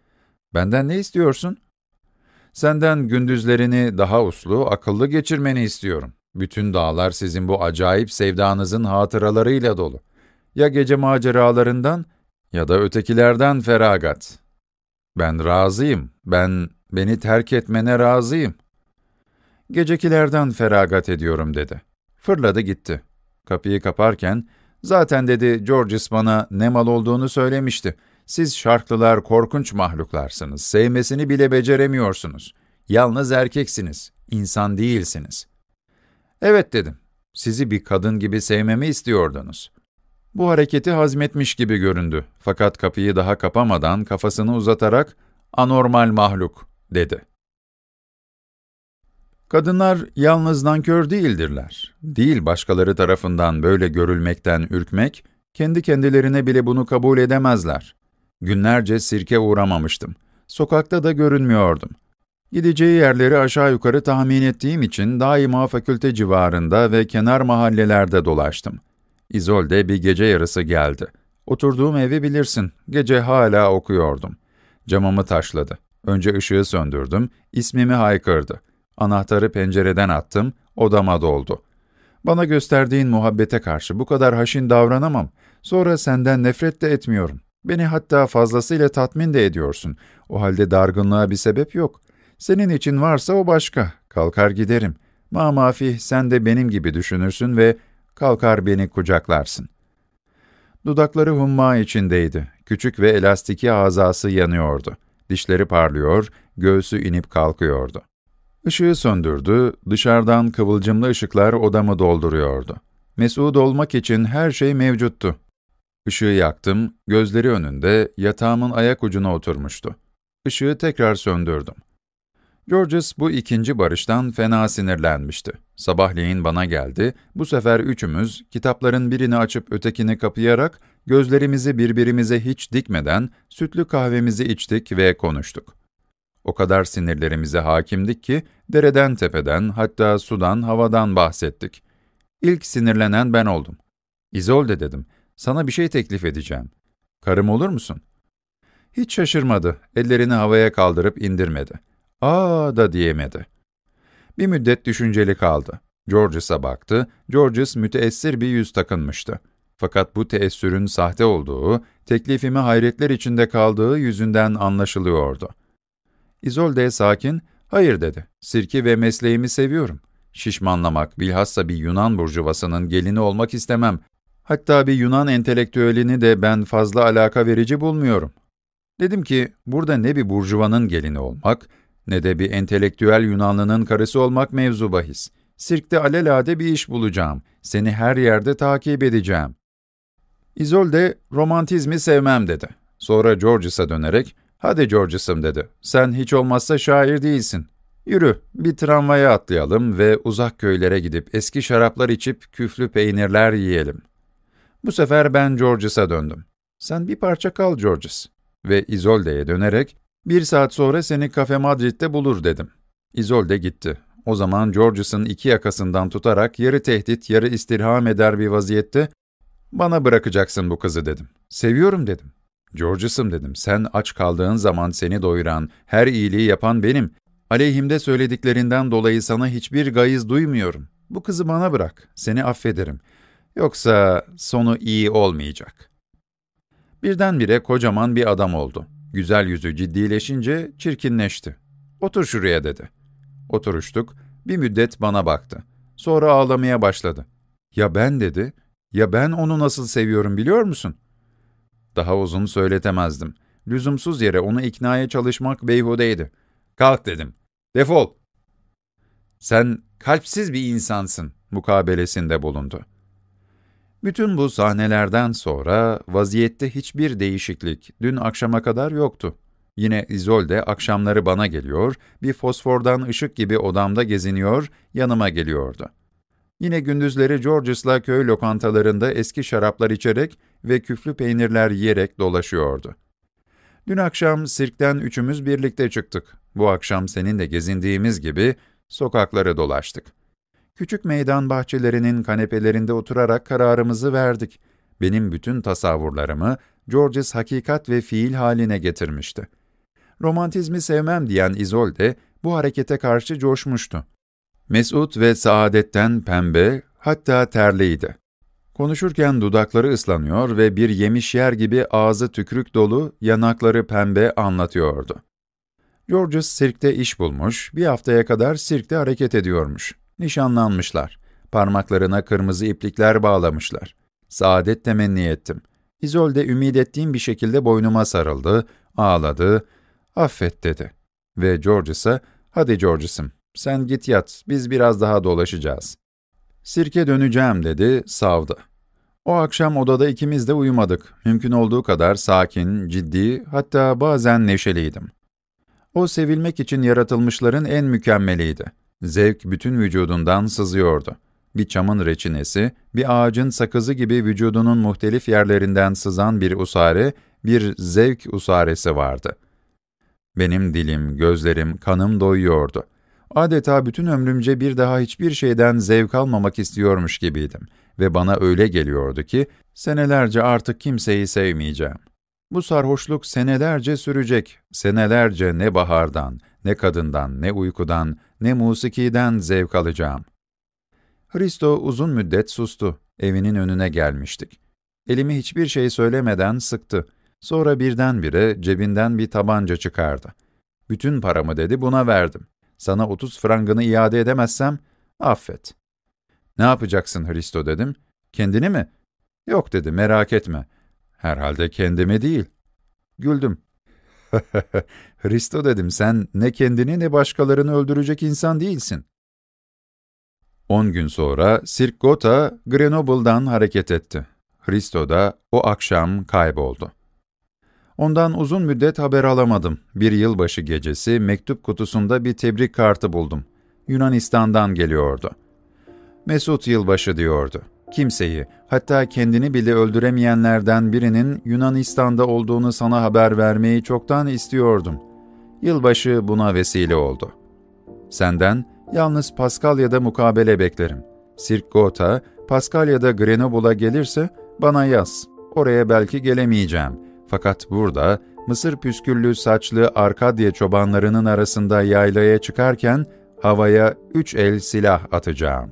Benden ne istiyorsun? Senden gündüzlerini daha uslu, akıllı geçirmeni istiyorum. Bütün dağlar sizin bu acayip sevdanızın hatıralarıyla dolu. Ya gece maceralarından ya da ötekilerden feragat. Ben razıyım, ben beni terk etmene razıyım. Gecekilerden feragat ediyorum dedi. Fırladı gitti. Kapıyı kaparken, zaten dedi Georges bana ne mal olduğunu söylemişti. Siz şarklılar korkunç mahluklarsınız, sevmesini bile beceremiyorsunuz. Yalnız erkeksiniz, insan değilsiniz. Evet dedim, sizi bir kadın gibi sevmemi istiyordunuz. Bu hareketi hazmetmiş gibi göründü. Fakat kapıyı daha kapamadan kafasını uzatarak, anormal mahluk, dedi. Kadınlar yalnız nankör değildirler. Değil başkaları tarafından böyle görülmekten ürkmek, kendi kendilerine bile bunu kabul edemezler. Günlerce sirke uğramamıştım. Sokakta da görünmüyordum. Gideceği yerleri aşağı yukarı tahmin ettiğim için daima fakülte civarında ve kenar mahallelerde dolaştım. Isolde bir gece yarısı geldi. Oturduğum evi bilirsin, gece hala okuyordum. Camımı taşladı. Önce ışığı söndürdüm, ismimi haykırdı. Anahtarı pencereden attım, odama doldu. Bana gösterdiğin muhabbete karşı bu kadar haşin davranamam. Sonra senden nefret de etmiyorum. Beni hatta fazlasıyla tatmin de ediyorsun. O halde dargınlığa bir sebep yok. Senin için varsa o başka. Kalkar giderim. Mamafih sen de benim gibi düşünürsün ve kalkar beni kucaklarsın. Dudakları humma içindeydi. Küçük ve elastiki azası yanıyordu. Dişleri parlıyor, göğsü inip kalkıyordu. Işığı söndürdü, dışarıdan kıvılcımlı ışıklar odamı dolduruyordu. Mesut olmak için her şey mevcuttu. Işığı yaktım, gözleri önünde, yatağımın ayak ucuna oturmuştu. Işığı tekrar söndürdüm. Georges bu ikinci barıştan fena sinirlenmişti. Sabahleyin bana geldi, bu sefer üçümüz, kitapların birini açıp ötekini kapayarak, gözlerimizi birbirimize hiç dikmeden, sütlü kahvemizi içtik ve konuştuk. O kadar sinirlerimize hakimdik ki, dereden tepeden, hatta sudan, havadan bahsettik. İlk sinirlenen ben oldum. İzolde dedim, sana bir şey teklif edeceğim. Karım olur musun? Hiç şaşırmadı, ellerini havaya kaldırıp indirmedi. Aa da diyemedi. Bir müddet düşünceli kaldı. Georges'a baktı, Georges müteessir bir yüz takınmıştı. Fakat bu teessürün sahte olduğu, teklifimi hayretler içinde kaldığı yüzünden anlaşılıyordu. İzolde sakin, hayır dedi, sirki ve mesleğimi seviyorum. Şişmanlamak, bilhassa bir Yunan burjuvasının gelini olmak istemem. Hatta bir Yunan entelektüelini de ben fazla alaka verici bulmuyorum. Dedim ki, burada ne bir burjuvanın gelini olmak, ne de bir entelektüel Yunanlının karısı olmak mevzu bahis. Sirkte alelade bir iş bulacağım, seni her yerde takip edeceğim. İzolde, romantizmi sevmem dedi. Sonra Georges'a dönerek, hadi Georges'ım dedi, sen hiç olmazsa şair değilsin. Yürü, bir tramvaya atlayalım ve uzak köylere gidip eski şaraplar içip küflü peynirler yiyelim. Bu sefer ben Georges'a döndüm. Sen bir parça kal Georges. Ve İzolde'ye dönerek, bir saat sonra seni Kafe Madrid'de bulur dedim. İzolde gitti. O zaman Georges'ın iki yakasından tutarak yarı tehdit, yarı istirham eder bir vaziyette, bana bırakacaksın bu kızı dedim. Seviyorum dedim. Georges'ım dedim, sen aç kaldığın zaman seni doyuran, her iyiliği yapan benim. Aleyhimde söylediklerinden dolayı sana hiçbir gayız duymuyorum. Bu kızı bana bırak, seni affederim. Yoksa sonu iyi olmayacak. Birdenbire kocaman bir adam oldu. Güzel yüzü ciddileşince çirkinleşti. Otur şuraya dedi. Oturuştuk, bir müddet bana baktı. Sonra ağlamaya başladı. Ya ben dedi, ya ben onu nasıl seviyorum biliyor musun? Daha uzun söyletemezdim. Lüzumsuz yere onu iknaya çalışmak beyhudeydi. Kalk dedim. Defol. Sen kalpsiz bir insansın mukabelesinde bulundu. Bütün bu sahnelerden sonra vaziyette hiçbir değişiklik dün akşama kadar yoktu. Yine İzolde akşamları bana geliyor, bir fosfordan ışık gibi odamda geziniyor, yanıma geliyordu. Yine gündüzleri Georges'la köy lokantalarında eski şaraplar içerek ve küflü peynirler yiyerek dolaşıyordu. Dün akşam sirkten üçümüz birlikte çıktık. Bu akşam seninle gezindiğimiz gibi sokakları dolaştık. Küçük meydan bahçelerinin kanepelerinde oturarak kararımızı verdik. Benim bütün tasavvurlarımı Georges hakikat ve fiil haline getirmişti. Romantizmi sevmem diyen İzolde bu harekete karşı coşmuştu. Mesut ve Saadet'ten pembe, hatta terliydi. Konuşurken dudakları ıslanıyor ve bir yemiş yer gibi ağzı tükürük dolu, yanakları pembe anlatıyordu. Georges sirkte iş bulmuş, bir haftaya kadar sirkte hareket ediyormuş. Nişanlanmışlar. Parmaklarına kırmızı iplikler bağlamışlar. Saadet temenni ettim. İzolde ümit ettiğim bir şekilde boynuma sarıldı, ağladı, affet dedi. Ve Georges'a, hadi Georges'ım, sen git yat, biz biraz daha dolaşacağız. Sirke döneceğim dedi, savdı. O akşam odada ikimiz de uyumadık. Mümkün olduğu kadar sakin, ciddi, hatta bazen neşeliydim. O sevilmek için yaratılmışların en mükemmeliydi. Zevk bütün vücudundan sızıyordu. Bir çamın reçinesi, bir ağacın sakızı gibi vücudunun muhtelif yerlerinden sızan bir usare, bir zevk usaresi vardı. Benim dilim, gözlerim, kanım doyuyordu. Adeta bütün ömrümce bir daha hiçbir şeyden zevk almamak istiyormuş gibiydim ve bana öyle geliyordu ki senelerce artık kimseyi sevmeyeceğim. Bu sarhoşluk senelerce sürecek, senelerce ne bahardan, ne kadından, ne uykudan, ne musikiden zevk alacağım. Hristo uzun müddet sustu. Evinin önüne gelmiştik. Elimi hiçbir şey söylemeden sıktı. Sonra birdenbire cebinden bir tabanca çıkardı. Bütün paramı dedi, buna verdim. Sana otuz frangını iade edemezsem, affet. Ne yapacaksın Hristo dedim. Kendini mi? Yok dedi, merak etme. Herhalde kendimi değil. Güldüm. Hristo dedim, sen ne kendini ne başkalarını öldürecek insan değilsin. On gün sonra Sirk Gotha, Grenoble'dan hareket etti. Hristo da o akşam kayboldu. Ondan uzun müddet haber alamadım. Bir yılbaşı gecesi mektup kutusunda bir tebrik kartı buldum. Yunanistan'dan geliyordu. Mesut yılbaşı diyordu. Kimseyi, hatta kendini bile öldüremeyenlerden birinin Yunanistan'da olduğunu sana haber vermeyi çoktan istiyordum. Yılbaşı buna vesile oldu. Senden yalnız Paskalya'da mukabele beklerim. Sirk Gotha, Paskalya'da Grenoble'a gelirse bana yaz. Oraya belki gelemeyeceğim. Fakat burada Mısır püsküllü saçlı Arkadya çobanlarının arasında yaylaya çıkarken havaya üç el silah atacağım.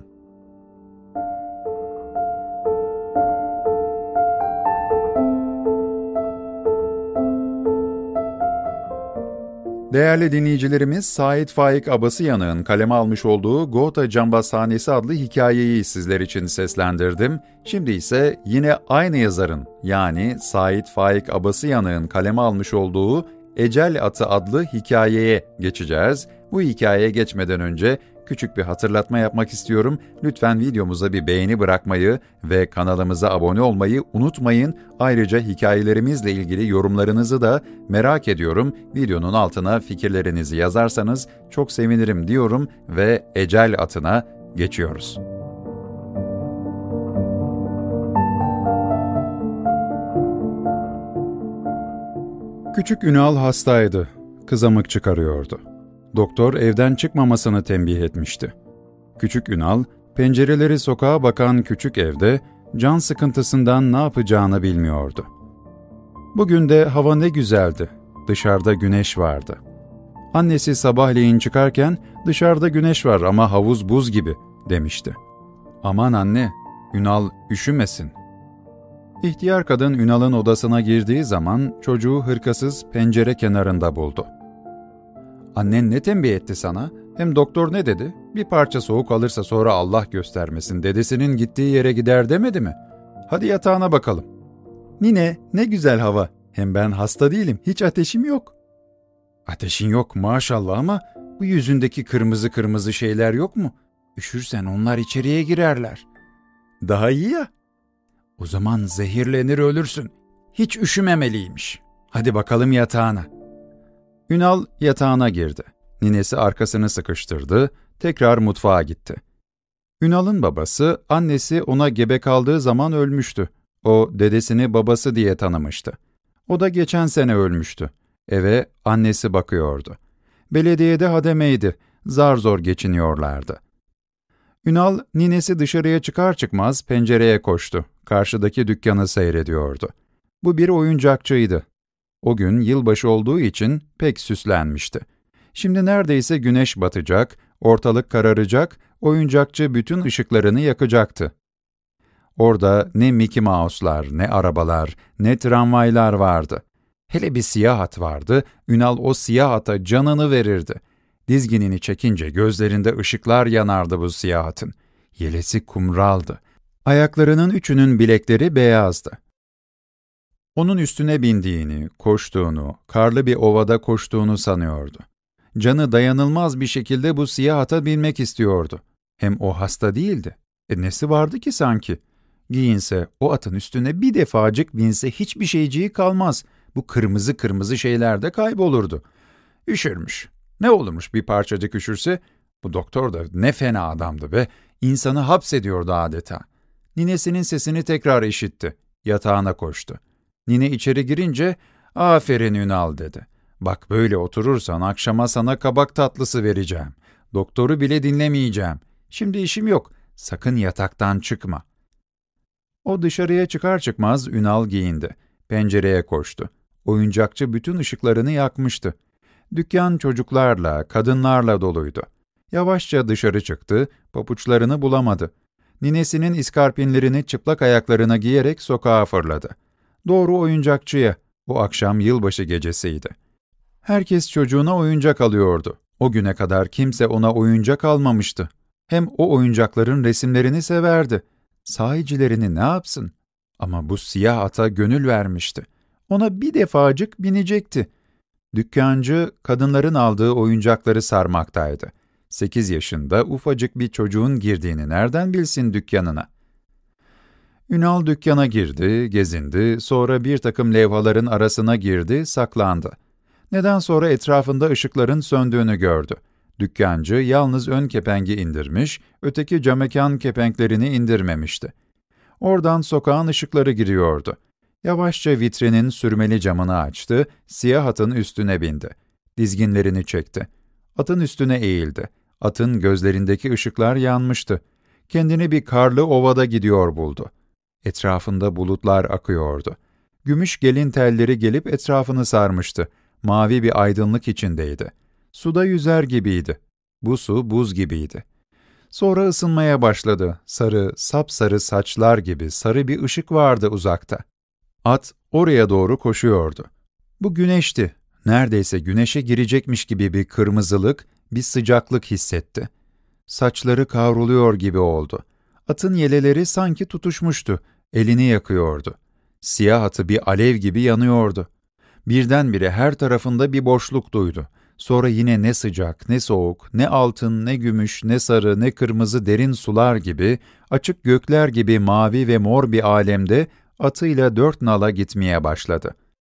Değerli dinleyicilerimiz, Sait Faik Abasıyanık'ın kaleme almış olduğu Gotha Cambazhanesi adlı hikayeyi sizler için seslendirdim. Şimdi ise yine aynı yazarın, yani Sait Faik Abasıyanık'ın kaleme almış olduğu Ecel Atı adlı hikayeye geçeceğiz. Bu hikayeye geçmeden önce küçük bir hatırlatma yapmak istiyorum. Lütfen videomuza bir beğeni bırakmayı ve kanalımıza abone olmayı unutmayın. Ayrıca hikayelerimizle ilgili yorumlarınızı da merak ediyorum. Videonun altına fikirlerinizi yazarsanız çok sevinirim diyorum ve Ecel Atı'na geçiyoruz. Küçük Ünal hastaydı. Kızamık çıkarıyordu. Doktor evden çıkmamasını tembih etmişti. Küçük Ünal, pencereleri sokağa bakan küçük evde can sıkıntısından ne yapacağını bilmiyordu. Bugün de hava ne güzeldi. Dışarıda güneş vardı. Annesi sabahleyin çıkarken dışarıda güneş var ama havuz buz gibi demişti. Aman anne, Ünal üşümesin. İhtiyar kadın Ünal'ın odasına girdiği zaman çocuğu hırkasız pencere kenarında buldu. Annen ne tembih etti sana? Hem doktor ne dedi? Bir parça soğuk alırsa sonra Allah göstermesin, dedesinin gittiği yere gider demedi mi? Hadi yatağına bakalım. Nine, ne güzel hava. Hem ben hasta değilim, hiç ateşim yok. Ateşin yok maşallah ama bu yüzündeki kırmızı kırmızı şeyler yok mu? Üşürsen onlar içeriye girerler. Daha iyi ya. O zaman zehirlenir ölürsün. Hiç üşümemeliymiş. Hadi bakalım yatağına. Ünal yatağına girdi. Ninesi arkasını sıkıştırdı, tekrar mutfağa gitti. Ünal'ın babası, annesi ona gebe kaldığı zaman ölmüştü. O, dedesini babası diye tanımıştı. O da geçen sene ölmüştü. Eve annesi bakıyordu. Belediyede hademeydi, zar zor geçiniyorlardı. Ünal, ninesi dışarıya çıkar çıkmaz pencereye koştu. Karşıdaki dükkanı seyrediyordu. Bu bir oyuncakçıydı. O gün yılbaşı olduğu için pek süslenmişti. Şimdi neredeyse güneş batacak, ortalık kararacak, oyuncakçı bütün ışıklarını yakacaktı. Orada ne Mickey Mouse'lar, ne arabalar, ne tramvaylar vardı. Hele bir siyah at vardı, Ünal o siyah ata canını verirdi. Dizginini çekince gözlerinde ışıklar yanardı bu siyah atın. Yelesi kumraldı. Ayaklarının üçünün bilekleri beyazdı. Onun üstüne bindiğini, koştuğunu, karlı bir ovada koştuğunu sanıyordu. Canı dayanılmaz bir şekilde bu siyah ata binmek istiyordu. Hem o hasta değildi. E nesi vardı ki sanki? Giyinse, o atın üstüne bir defacık binse hiçbir şeyciği kalmaz. Bu kırmızı kırmızı şeyler de kaybolurdu. Üşürmüş. Ne olurmuş bir parçacık üşürse? Bu doktor da ne fena adamdı be. İnsanı hapsediyordu adeta. Ninesinin sesini tekrar işitti. Yatağına koştu. Nine içeri girince, "Aferin Ünal" dedi. "Bak böyle oturursan akşama sana kabak tatlısı vereceğim. Doktoru bile dinlemeyeceğim. Şimdi işim yok. Sakın yataktan çıkma. O dışarıya çıkar çıkmaz Ünal giyindi. Pencereye koştu. Oyuncakçı bütün ışıklarını yakmıştı. Dükkan çocuklarla, kadınlarla doluydu. Yavaşça dışarı çıktı, papuçlarını bulamadı. Ninesinin iskarpinlerini çıplak ayaklarına giyerek sokağa fırladı. Doğru oyuncakçıya. O akşam yılbaşı gecesiydi. Herkes çocuğuna oyuncak alıyordu. O güne kadar kimse ona oyuncak almamıştı. Hem o oyuncakların resimlerini severdi. Sahicilerini ne yapsın? Ama bu siyah ata gönül vermişti. Ona bir defacık binecekti. Dükkancı, kadınların aldığı oyuncakları sarmaktaydı. Sekiz yaşında ufacık bir çocuğun girdiğini nereden bilsin dükkanına? Ünal dükkana girdi, gezindi, sonra bir takım levhaların arasına girdi, saklandı. Neden sonra etrafında ışıkların söndüğünü gördü. Dükkancı yalnız ön kepengi indirmiş, öteki camekan kepenklerini indirmemişti. Oradan sokağın ışıkları giriyordu. Yavaşça vitrinin sürmeli camını açtı, siyah atın üstüne bindi. Dizginlerini çekti. Atın üstüne eğildi. Atın gözlerindeki ışıklar yanmıştı. Kendini bir karlı ovada gidiyor buldu. Etrafında bulutlar akıyordu. Gümüş gelin telleri gelip etrafını sarmıştı. Mavi bir aydınlık içindeydi. Suda yüzer gibiydi. Bu su buz gibiydi. Sonra ısınmaya başladı. Sarı, sapsarı saçlar gibi sarı bir ışık vardı uzakta. At oraya doğru koşuyordu. Bu güneşti. Neredeyse güneşe girecekmiş gibi bir kırmızılık, bir sıcaklık hissetti. Saçları kavruluyor gibi oldu. Atın yeleleri sanki tutuşmuştu. Elini yakıyordu. Siyah atı bir alev gibi yanıyordu. Birdenbire her tarafında bir boşluk duydu. Sonra yine ne sıcak, ne soğuk, ne altın, ne gümüş, ne sarı, ne kırmızı derin sular gibi, açık gökler gibi mavi ve mor bir alemde atıyla dört nala gitmeye başladı.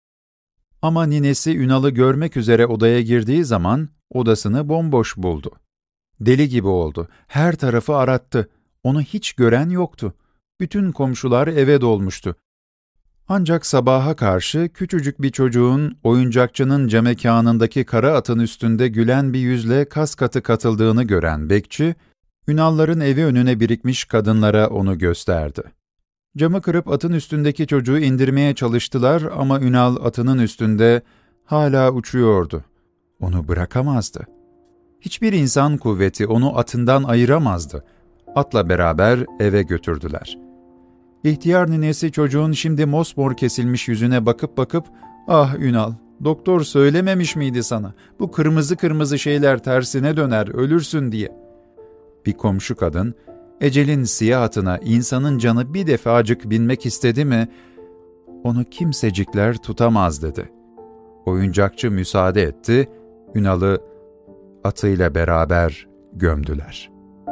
Ama ninesi Ünal'ı görmek üzere odaya girdiği zaman odasını bomboş buldu. Deli gibi oldu. Her tarafı arattı. Onu hiç gören yoktu. Bütün komşular eve dolmuştu. Ancak sabaha karşı küçücük bir çocuğun oyuncakçının camekânındaki kara atın üstünde gülen bir yüzle kas katı katıldığını gören bekçi, Ünalların evi önüne birikmiş kadınlara onu gösterdi. Camı kırıp atın üstündeki çocuğu indirmeye çalıştılar ama Ünal atının üstünde hala uçuyordu. Onu bırakamazdı. Hiçbir insan kuvveti onu atından ayıramazdı. Atla beraber eve götürdüler. İhtiyar ninesi çocuğun şimdi mosmor kesilmiş yüzüne bakıp bakıp, "Ah Ünal, doktor söylememiş miydi sana? Bu kırmızı kırmızı şeyler tersine döner, ölürsün" diye. Bir komşu kadın, ecelin siyah atına insanın canı bir defacık binmek istedi mi, onu kimsecikler tutamaz dedi. Oyuncakçı müsaade etti, Ünal'ı atıyla beraber gömdüler.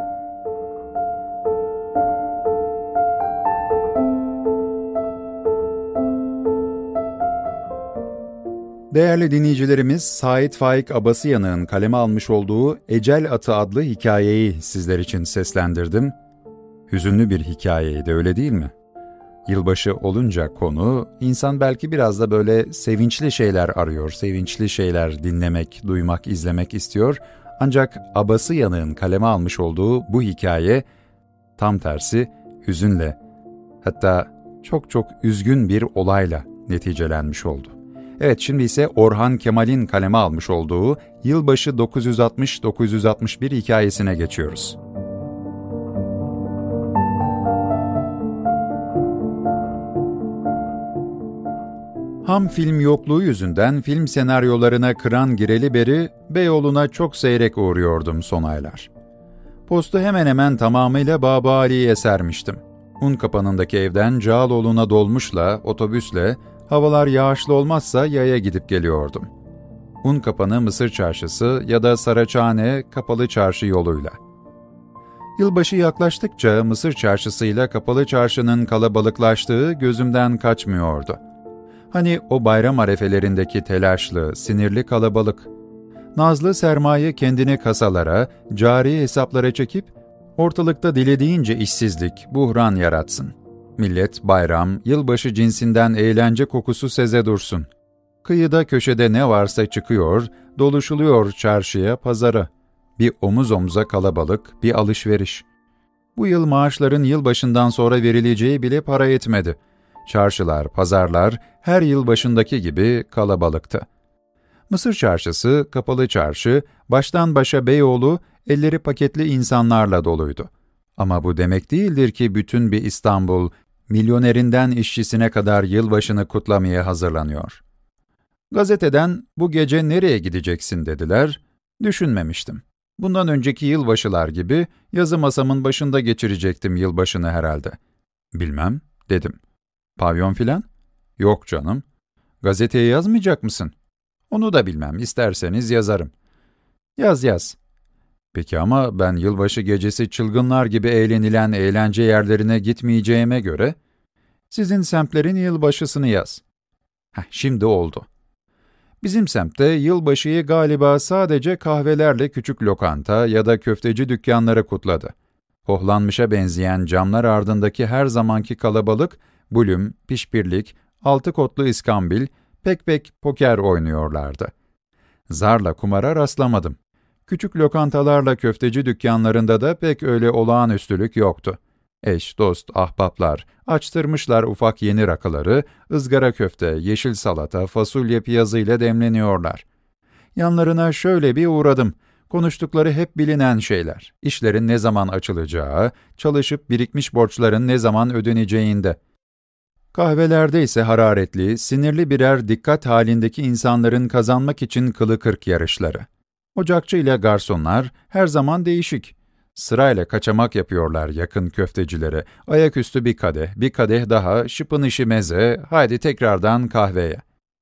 Değerli dinleyicilerimiz, Sait Faik Abasıyanık'ın kaleme almış olduğu Ecel Atı adlı hikayeyi sizler için seslendirdim. Hüzünlü bir hikayeydi, öyle değil mi? Yılbaşı olunca konu, insan belki biraz da böyle sevinçli şeyler arıyor, sevinçli şeyler dinlemek, duymak, izlemek istiyor. Ancak Abasıyanık'ın kaleme almış olduğu bu hikaye tam tersi hüzünle, hatta çok çok üzgün bir olayla neticelenmiş oldu. Evet, şimdi ise Orhan Kemal'in kaleme almış olduğu Yılbaşı dokuz yüz altmış dokuz yüz altmış bir hikayesine geçiyoruz. Ham film yokluğu yüzünden film senaryolarına kıran gireli beri Beyoğlu'na çok seyrek uğruyordum son aylar. Postu hemen hemen tamamıyla Baba Ali'ye sermiştim. Unkapanı'ndaki evden Cağaloğlu'na dolmuşla, otobüsle, havalar yağışlı olmazsa yaya gidip geliyordum. Unkapanı Mısır Çarşısı ya da Saraçhane Kapalı Çarşı yoluyla. Yılbaşı yaklaştıkça Mısır Çarşısı'yla Kapalı Çarşı'nın kalabalıklaştığı gözümden kaçmıyordu. Hani o bayram arefelerindeki telaşlı, sinirli kalabalık. Nazlı sermaye kendini kasalara, cari hesaplara çekip ortalıkta dilediğince işsizlik, buhran yaratsın. Millet bayram, yılbaşı cinsinden eğlence kokusu seze dursun. Kıyıda köşede ne varsa çıkıyor, doluşuluyor çarşıya, pazara. Bir omuz omuza kalabalık, bir alışveriş. Bu yıl maaşların yılbaşından sonra verileceği bile para etmedi. Çarşılar, pazarlar her yıl başındaki gibi kalabalıktı. Mısır Çarşısı, Kapalı Çarşı, baştan başa Beyoğlu, elleri paketli insanlarla doluydu. Ama bu demek değildir ki bütün bir İstanbul, milyonerinden işçisine kadar yılbaşını kutlamaya hazırlanıyor. Gazeteden "Bu gece nereye gideceksin?" dediler. Düşünmemiştim. Bundan önceki yılbaşılar gibi yazı masamın başında geçirecektim yılbaşını herhalde. "Bilmem," dedim. "Pavyon filan?" "Yok canım." "Gazeteye yazmayacak mısın?" "Onu da bilmem, isterseniz yazarım." "Yaz yaz." "Peki ama ben yılbaşı gecesi çılgınlar gibi eğlenilen eğlence yerlerine gitmeyeceğime göre..." "Sizin semtlerin yılbaşısını yaz." Heh, şimdi oldu. Bizim semtte yılbaşıyı galiba sadece kahvelerle küçük lokanta ya da köfteci dükkanları kutladı. Hohlanmışa benzeyen camlar ardındaki her zamanki kalabalık, bulüm, pişpirlik, altı kotlu iskambil, pek pek poker oynuyorlardı. Zarla kumara rastlamadım. Küçük lokantalarla köfteci dükkanlarında da pek öyle olağanüstülük yoktu. Eş, dost, ahbaplar, açtırmışlar ufak yeni rakıları, ızgara köfte, yeşil salata, fasulye piyazı ile demleniyorlar. Yanlarına şöyle bir uğradım. Konuştukları hep bilinen şeyler. İşlerin ne zaman açılacağı, çalışıp birikmiş borçların ne zaman ödeneceğinde. Kahvelerde ise hararetli, sinirli birer dikkat halindeki insanların kazanmak için kılı kırk yarışları. Ocakçı ile garsonlar her zaman değişik. Sırayla kaçamak yapıyorlar yakın köftecilere. Ayaküstü bir kadeh, bir kadeh daha, şıpın işi meze, haydi tekrardan kahveye.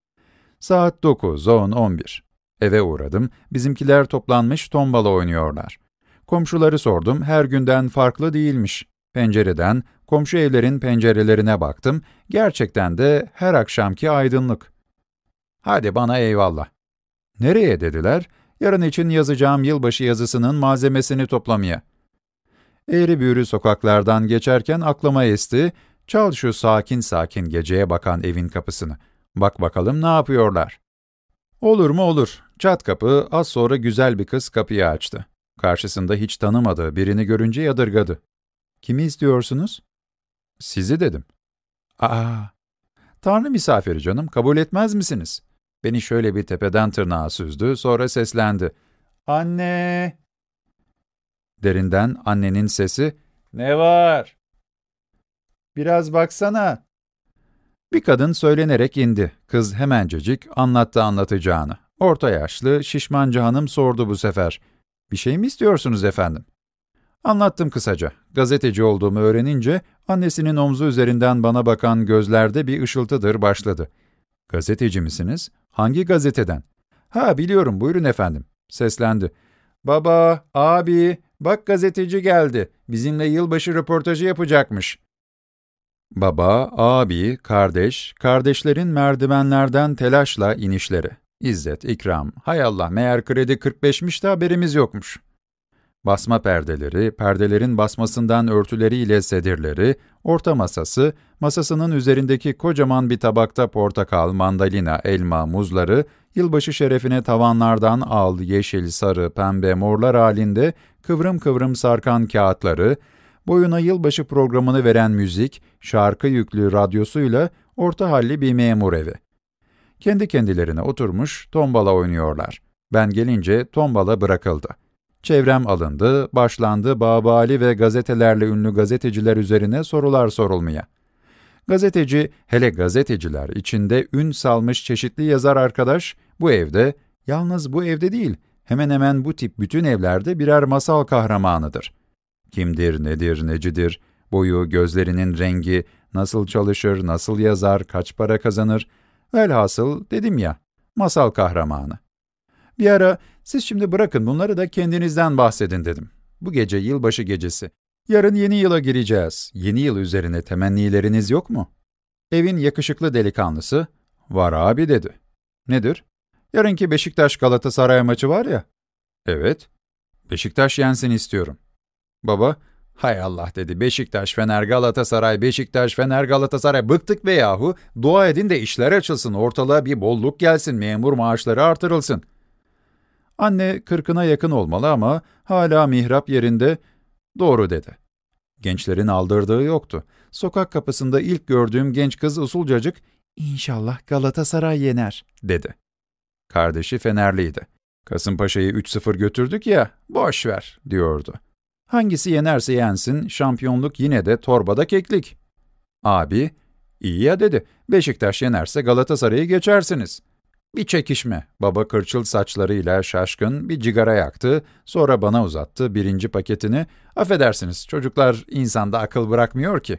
Saat dokuz, on, on bir. Eve uğradım, bizimkiler toplanmış tombala oynuyorlar. Komşuları sordum, her günden farklı değilmiş. Pencereden, komşu evlerin pencerelerine baktım, gerçekten de her akşamki aydınlık. "Hadi bana eyvallah." "Nereye?" dediler. "Yarın için yazacağım yılbaşı yazısının malzemesini toplamaya." Eğri büğrü sokaklardan geçerken aklıma esti, "Çal şu sakin sakin geceye bakan evin kapısını. Bak bakalım ne yapıyorlar." Olur mu olur. Çat kapı, az sonra güzel bir kız kapıyı açtı. Karşısında hiç tanımadığı birini görünce yadırgadı. "Kimi istiyorsunuz?" "Sizi," dedim. "Aa, Tanrı misafiri canım, kabul etmez misiniz?" Beni şöyle bir tepeden tırnağa süzdü, sonra seslendi. "Anne!" Derinden annenin sesi, "Ne var?" "Biraz baksana." Bir kadın söylenerek indi. Kız hemencecik anlattı anlatacağını. Orta yaşlı, şişmanca hanım sordu bu sefer. "Bir şey mi istiyorsunuz efendim?" Anlattım kısaca. Gazeteci olduğumu öğrenince annesinin omzu üzerinden bana bakan gözlerde bir ışıltıdır başladı. "Gazeteci misiniz? Hangi gazeteden?" "Ha, biliyorum, buyurun efendim." Seslendi. "Baba, abi, bak gazeteci geldi. Bizimle yılbaşı röportajı yapacakmış." Baba, abi, kardeş, kardeşlerin merdivenlerden telaşla inişleri. İzzet, ikram, hay Allah, meğer kredi kırk beşmiş de haberimiz yokmuş. Basma perdeleri, perdelerin basmasından örtüleriyle sedirleri, orta masası, masasının üzerindeki kocaman bir tabakta portakal, mandalina, elma, muzları, yılbaşı şerefine tavanlardan al, yeşil, sarı, pembe, morlar halinde kıvrım kıvrım sarkan kağıtları, boyuna yılbaşı programını veren müzik, şarkı yüklü radyosuyla orta halli bir memur evi. Kendi kendilerine oturmuş tombala oynuyorlar. Ben gelince tombala bırakıldı. Çevrem alındı, başlandı Babali ve gazetelerle ünlü gazeteciler üzerine sorular sorulmaya. Gazeteci, hele gazeteciler içinde ün salmış çeşitli yazar arkadaş, bu evde, yalnız bu evde değil, hemen hemen bu tip bütün evlerde birer masal kahramanıdır. Kimdir, nedir, necidir, boyu, gözlerinin rengi, nasıl çalışır, nasıl yazar, kaç para kazanır, velhasıl dedim ya, masal kahramanı. Bir ara, "Siz şimdi bırakın bunları da kendinizden bahsedin," dedim. "Bu gece yılbaşı gecesi. Yarın yeni yıla gireceğiz. Yeni yıl üzerine temennileriniz yok mu?" Evin yakışıklı delikanlısı, "Var abi," dedi. "Nedir?" "Yarınki Beşiktaş Galatasaray maçı var ya." "Evet." "Beşiktaş yensin istiyorum." Baba, "Hay Allah," dedi. "Beşiktaş, Fener, Galatasaray, Beşiktaş, Fener, Galatasaray. Bıktık be yahu. Dua edin de işler açılsın, ortalığa bir bolluk gelsin, memur maaşları artırılsın." Anne kırkına yakın olmalı ama hala mihrap yerinde, doğru dedi. Gençlerin aldırdığı yoktu. Sokak kapısında ilk gördüğüm genç kız usulcacık, "İnşallah Galatasaray yener," dedi. Kardeşi Fenerliydi. "Kasımpaşa'yı üç sıfır götürdük ya, boş ver," diyordu. "Hangisi yenerse yensin, şampiyonluk yine de torbada keklik." Abi, "İyi ya," dedi, "Beşiktaş yenerse Galatasaray'ı geçersiniz." Bir çekişme. Baba kırçıl saçlarıyla şaşkın bir cigara yaktı, sonra bana uzattı birinci paketini. "Affedersiniz, çocuklar insanda akıl bırakmıyor ki."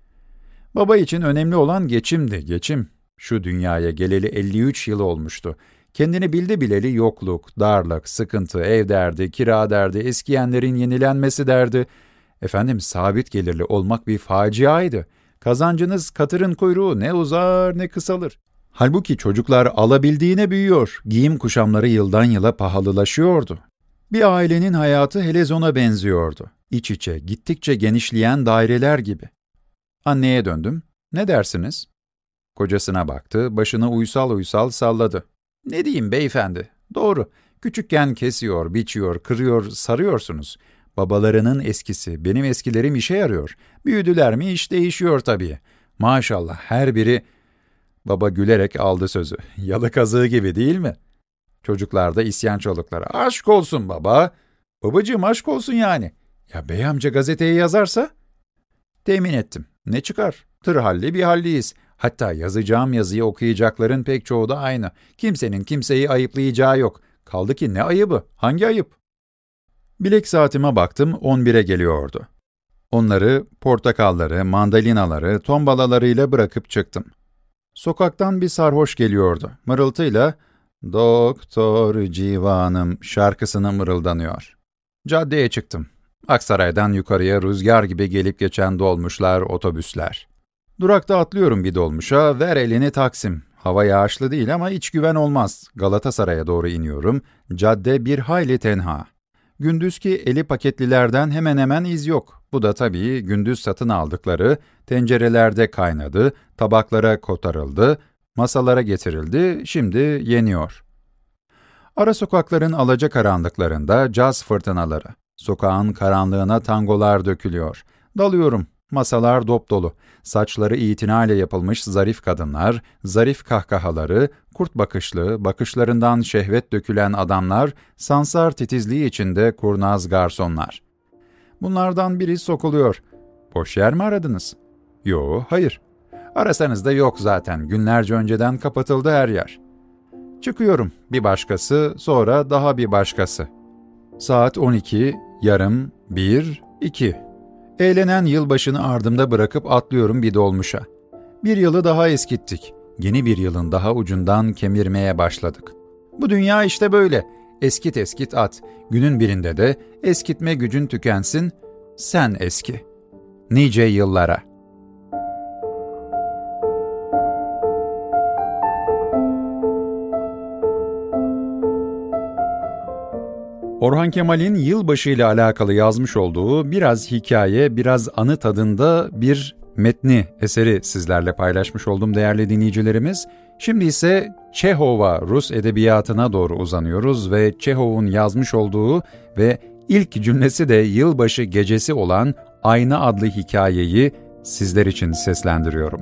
Baba için önemli olan geçimdi, geçim. Şu dünyaya geleli elli üç yıl olmuştu. Kendini bildi bileli yokluk, darlık, sıkıntı, ev derdi, kira derdi, eskiyenlerin yenilenmesi derdi. Efendim, sabit gelirli olmak bir faciaydı. Kazancınız katırın kuyruğu, ne uzar ne kısalır. Halbuki çocuklar alabildiğine büyüyor, giyim kuşamları yıldan yıla pahalılaşıyordu. Bir ailenin hayatı helezona benziyordu. İç içe, gittikçe genişleyen daireler gibi. Anneye döndüm. "Ne dersiniz?" Kocasına baktı, başını uysal uysal salladı. "Ne diyeyim beyefendi? Doğru. Küçükken kesiyor, biçiyor, kırıyor, sarıyorsunuz. Babalarının eskisi, benim eskilerim işe yarıyor. Büyüdüler mi iş değişiyor tabii. Maşallah her biri..." Baba gülerek aldı sözü. "Yalı kazığı gibi değil mi?" Çocuklar da isyan çoluklara. "Aşk olsun baba." "Babacığım aşk olsun yani." "Ya bey amca gazeteye yazarsa?" Temin ettim. Ne çıkar? Tır halli bir halliyiz. Hatta yazacağım yazıyı okuyacakların pek çoğu da aynı. Kimsenin kimseyi ayıplayacağı yok. Kaldı ki ne ayıbı? Hangi ayıp? Bilek saatime baktım, on bire geliyordu. Onları, portakalları, mandalinaları, tombalalarıyla bırakıp çıktım. Sokaktan bir sarhoş geliyordu. Mırıltıyla "Doktor Civanım" şarkısını mırıldanıyor. Caddeye çıktım. Aksaray'dan yukarıya rüzgar gibi gelip geçen dolmuşlar, otobüsler. Durakta atlıyorum bir dolmuşa, ver elini Taksim. Hava yağışlı değil ama iç güven olmaz. Galatasaray'a doğru iniyorum. Cadde bir hayli tenha. Gündüzki eli paketlilerden hemen hemen iz yok. Bu da tabii gündüz satın aldıkları, tencerelerde kaynadı, tabaklara kotarıldı, masalara getirildi, şimdi yeniyor. Ara sokakların alacakaranlıklarında caz fırtınaları. Sokağın karanlığına tangolar dökülüyor. Dalıyorum, masalar dopdolu. Saçları itinayla yapılmış zarif kadınlar, zarif kahkahaları, kurt bakışlı, bakışlarından şehvet dökülen adamlar, sansar titizliği içinde kurnaz garsonlar. Bunlardan biri sokuluyor. "Boş yer mi aradınız?" "Yo, hayır." "Arasanız da yok zaten, günlerce önceden kapatıldı her yer." Çıkıyorum, bir başkası, sonra daha bir başkası. Saat on iki, yarım, bir, iki. Eğlenen yılbaşını ardımda bırakıp atlıyorum bir dolmuşa. Bir yılı daha eskittik. Yeni bir yılın daha ucundan kemirmeye başladık. Bu dünya işte böyle. Eskit eskit at. Günün birinde de eskitme gücün tükensin. Sen eski. Nice yıllara. Orhan Kemal'in yılbaşı ile alakalı yazmış olduğu biraz hikaye, biraz anı tadında bir metni, eseri sizlerle paylaşmış oldum değerli dinleyicilerimiz. Şimdi ise Çehov'a, Rus edebiyatına doğru uzanıyoruz ve Çehov'un yazmış olduğu ve ilk cümlesi de yılbaşı gecesi olan Ayna adlı hikayeyi sizler için seslendiriyorum.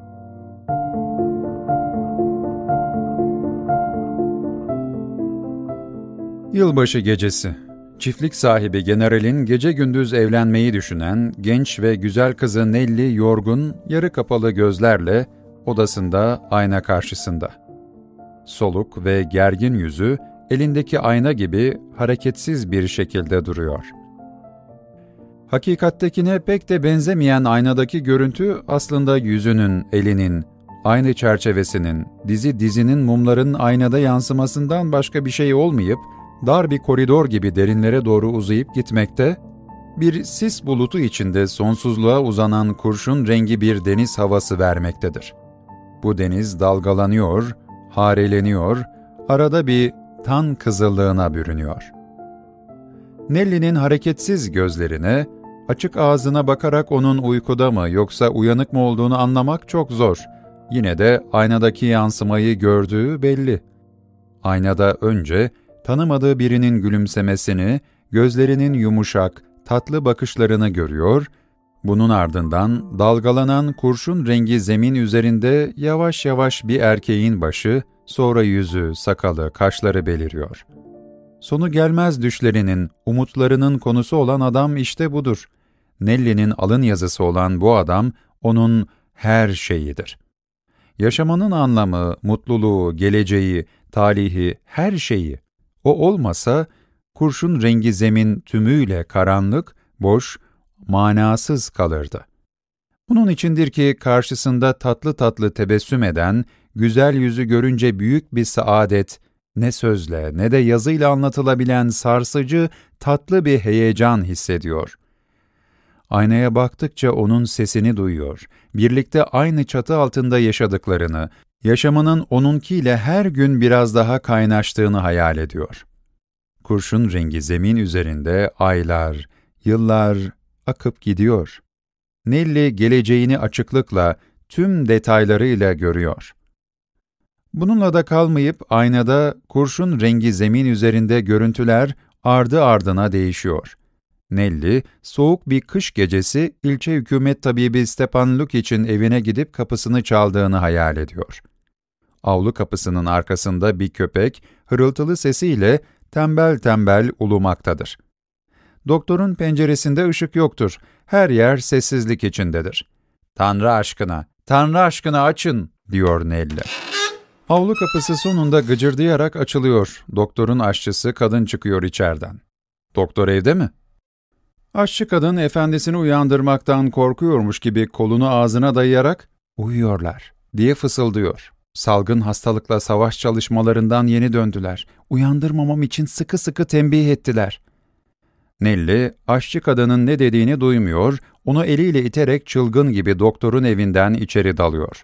Yılbaşı gecesi. Çiftlik sahibi generalin gece gündüz evlenmeyi düşünen genç ve güzel kızı Nelli yorgun, yarı kapalı gözlerle odasında ayna karşısında. Soluk ve gergin yüzü elindeki ayna gibi hareketsiz bir şekilde duruyor. Hakikattekine pek de benzemeyen aynadaki görüntü aslında yüzünün, elinin, aynı çerçevesinin, dizi dizinin mumların aynada yansımasından başka bir şey olmayıp, dar bir koridor gibi derinlere doğru uzayıp gitmekte, bir sis bulutu içinde sonsuzluğa uzanan kurşun rengi bir deniz havası vermektedir. Bu deniz dalgalanıyor, hareleniyor, arada bir tan kızıllığına bürünüyor. Nelli'nin hareketsiz gözlerine, açık ağzına bakarak onun uykuda mı yoksa uyanık mı olduğunu anlamak çok zor. Yine de aynadaki yansımayı gördüğü belli. Aynada önce tanımadığı birinin gülümsemesini, gözlerinin yumuşak, tatlı bakışlarını görüyor, bunun ardından dalgalanan kurşun rengi zemin üzerinde yavaş yavaş bir erkeğin başı, sonra yüzü, sakalı, kaşları beliriyor. Sonu gelmez düşlerinin, umutlarının konusu olan adam işte budur. Nelli'nin alın yazısı olan bu adam, onun her şeyidir. Yaşamanın anlamı, mutluluğu, geleceği, talihi, her şeyi. O olmasa, kurşun rengi zemin tümüyle karanlık, boş, manasız kalırdı. Bunun içindir ki karşısında tatlı tatlı tebessüm eden, güzel yüzü görünce büyük bir saadet, ne sözle ne de yazıyla anlatılabilen sarsıcı, tatlı bir heyecan hissediyor. Aynaya baktıkça onun sesini duyuyor, birlikte aynı çatı altında yaşadıklarını, yaşamının onunkiyle her gün biraz daha kaynaştığını hayal ediyor. Kurşun rengi zemin üzerinde aylar, yıllar akıp gidiyor. Nelli geleceğini açıklıkla, tüm detaylarıyla görüyor. Bununla da kalmayıp aynada kurşun rengi zemin üzerinde görüntüler ardı ardına değişiyor. Nelli, soğuk bir kış gecesi ilçe hükümet tabibi Stepan Lukić'in evine gidip kapısını çaldığını hayal ediyor. Avlu kapısının arkasında bir köpek, hırıltılı sesiyle tembel tembel ulumaktadır. Doktorun penceresinde ışık yoktur, her yer sessizlik içindedir. "Tanrı aşkına, Tanrı aşkına açın!" diyor Nelli. Avlu kapısı sonunda gıcırdayarak açılıyor. Doktorun aşçısı kadın çıkıyor içeriden. "Doktor evde mi?" Aşçı kadın efendisini uyandırmaktan korkuyormuş gibi kolunu ağzına dayayarak "Uyuyorlar" diye fısıldıyor. Salgın hastalıkla savaş çalışmalarından yeni döndüler. Uyandırmamam için sıkı sıkı tembih ettiler. Nelli, aşçı kadının ne dediğini duymuyor, onu eliyle iterek çılgın gibi doktorun evinden içeri dalıyor.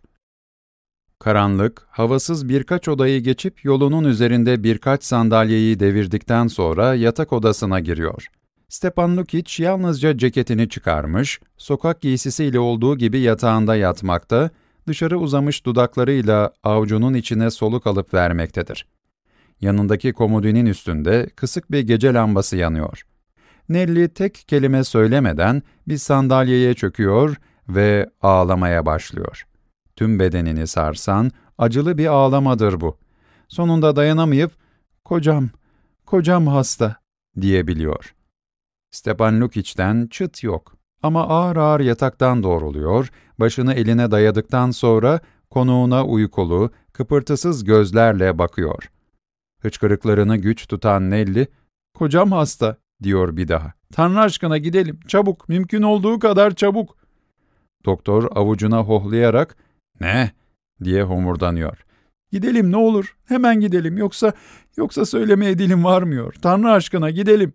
Karanlık, havasız birkaç odayı geçip yolunun üzerinde birkaç sandalyeyi devirdikten sonra yatak odasına giriyor. Stepan Lukić yalnızca ceketini çıkarmış, sokak giysisiyle olduğu gibi yatağında yatmakta, dışarı uzamış dudaklarıyla avucunun içine soluk alıp vermektedir. Yanındaki komodinin üstünde kısık bir gece lambası yanıyor. Nelli tek kelime söylemeden bir sandalyeye çöküyor ve ağlamaya başlıyor. Tüm bedenini sarsan acılı bir ağlamadır bu. Sonunda dayanamayıp, "Kocam, kocam hasta," diyebiliyor. Stepan Lukić'ten çıt yok ama ağır ağır yataktan doğruluyor, başını eline dayadıktan sonra konuğuna uykulu, kıpırtısız gözlerle bakıyor. Hıçkırıklarını güç tutan Nelli, "Kocam hasta," diyor bir daha. "Tanrı aşkına gidelim, çabuk, mümkün olduğu kadar çabuk." Doktor avucuna hohlayarak, "Ne?" diye homurdanıyor. "Gidelim ne olur, hemen gidelim, yoksa, yoksa söylemeye dilim varmıyor. Tanrı aşkına gidelim."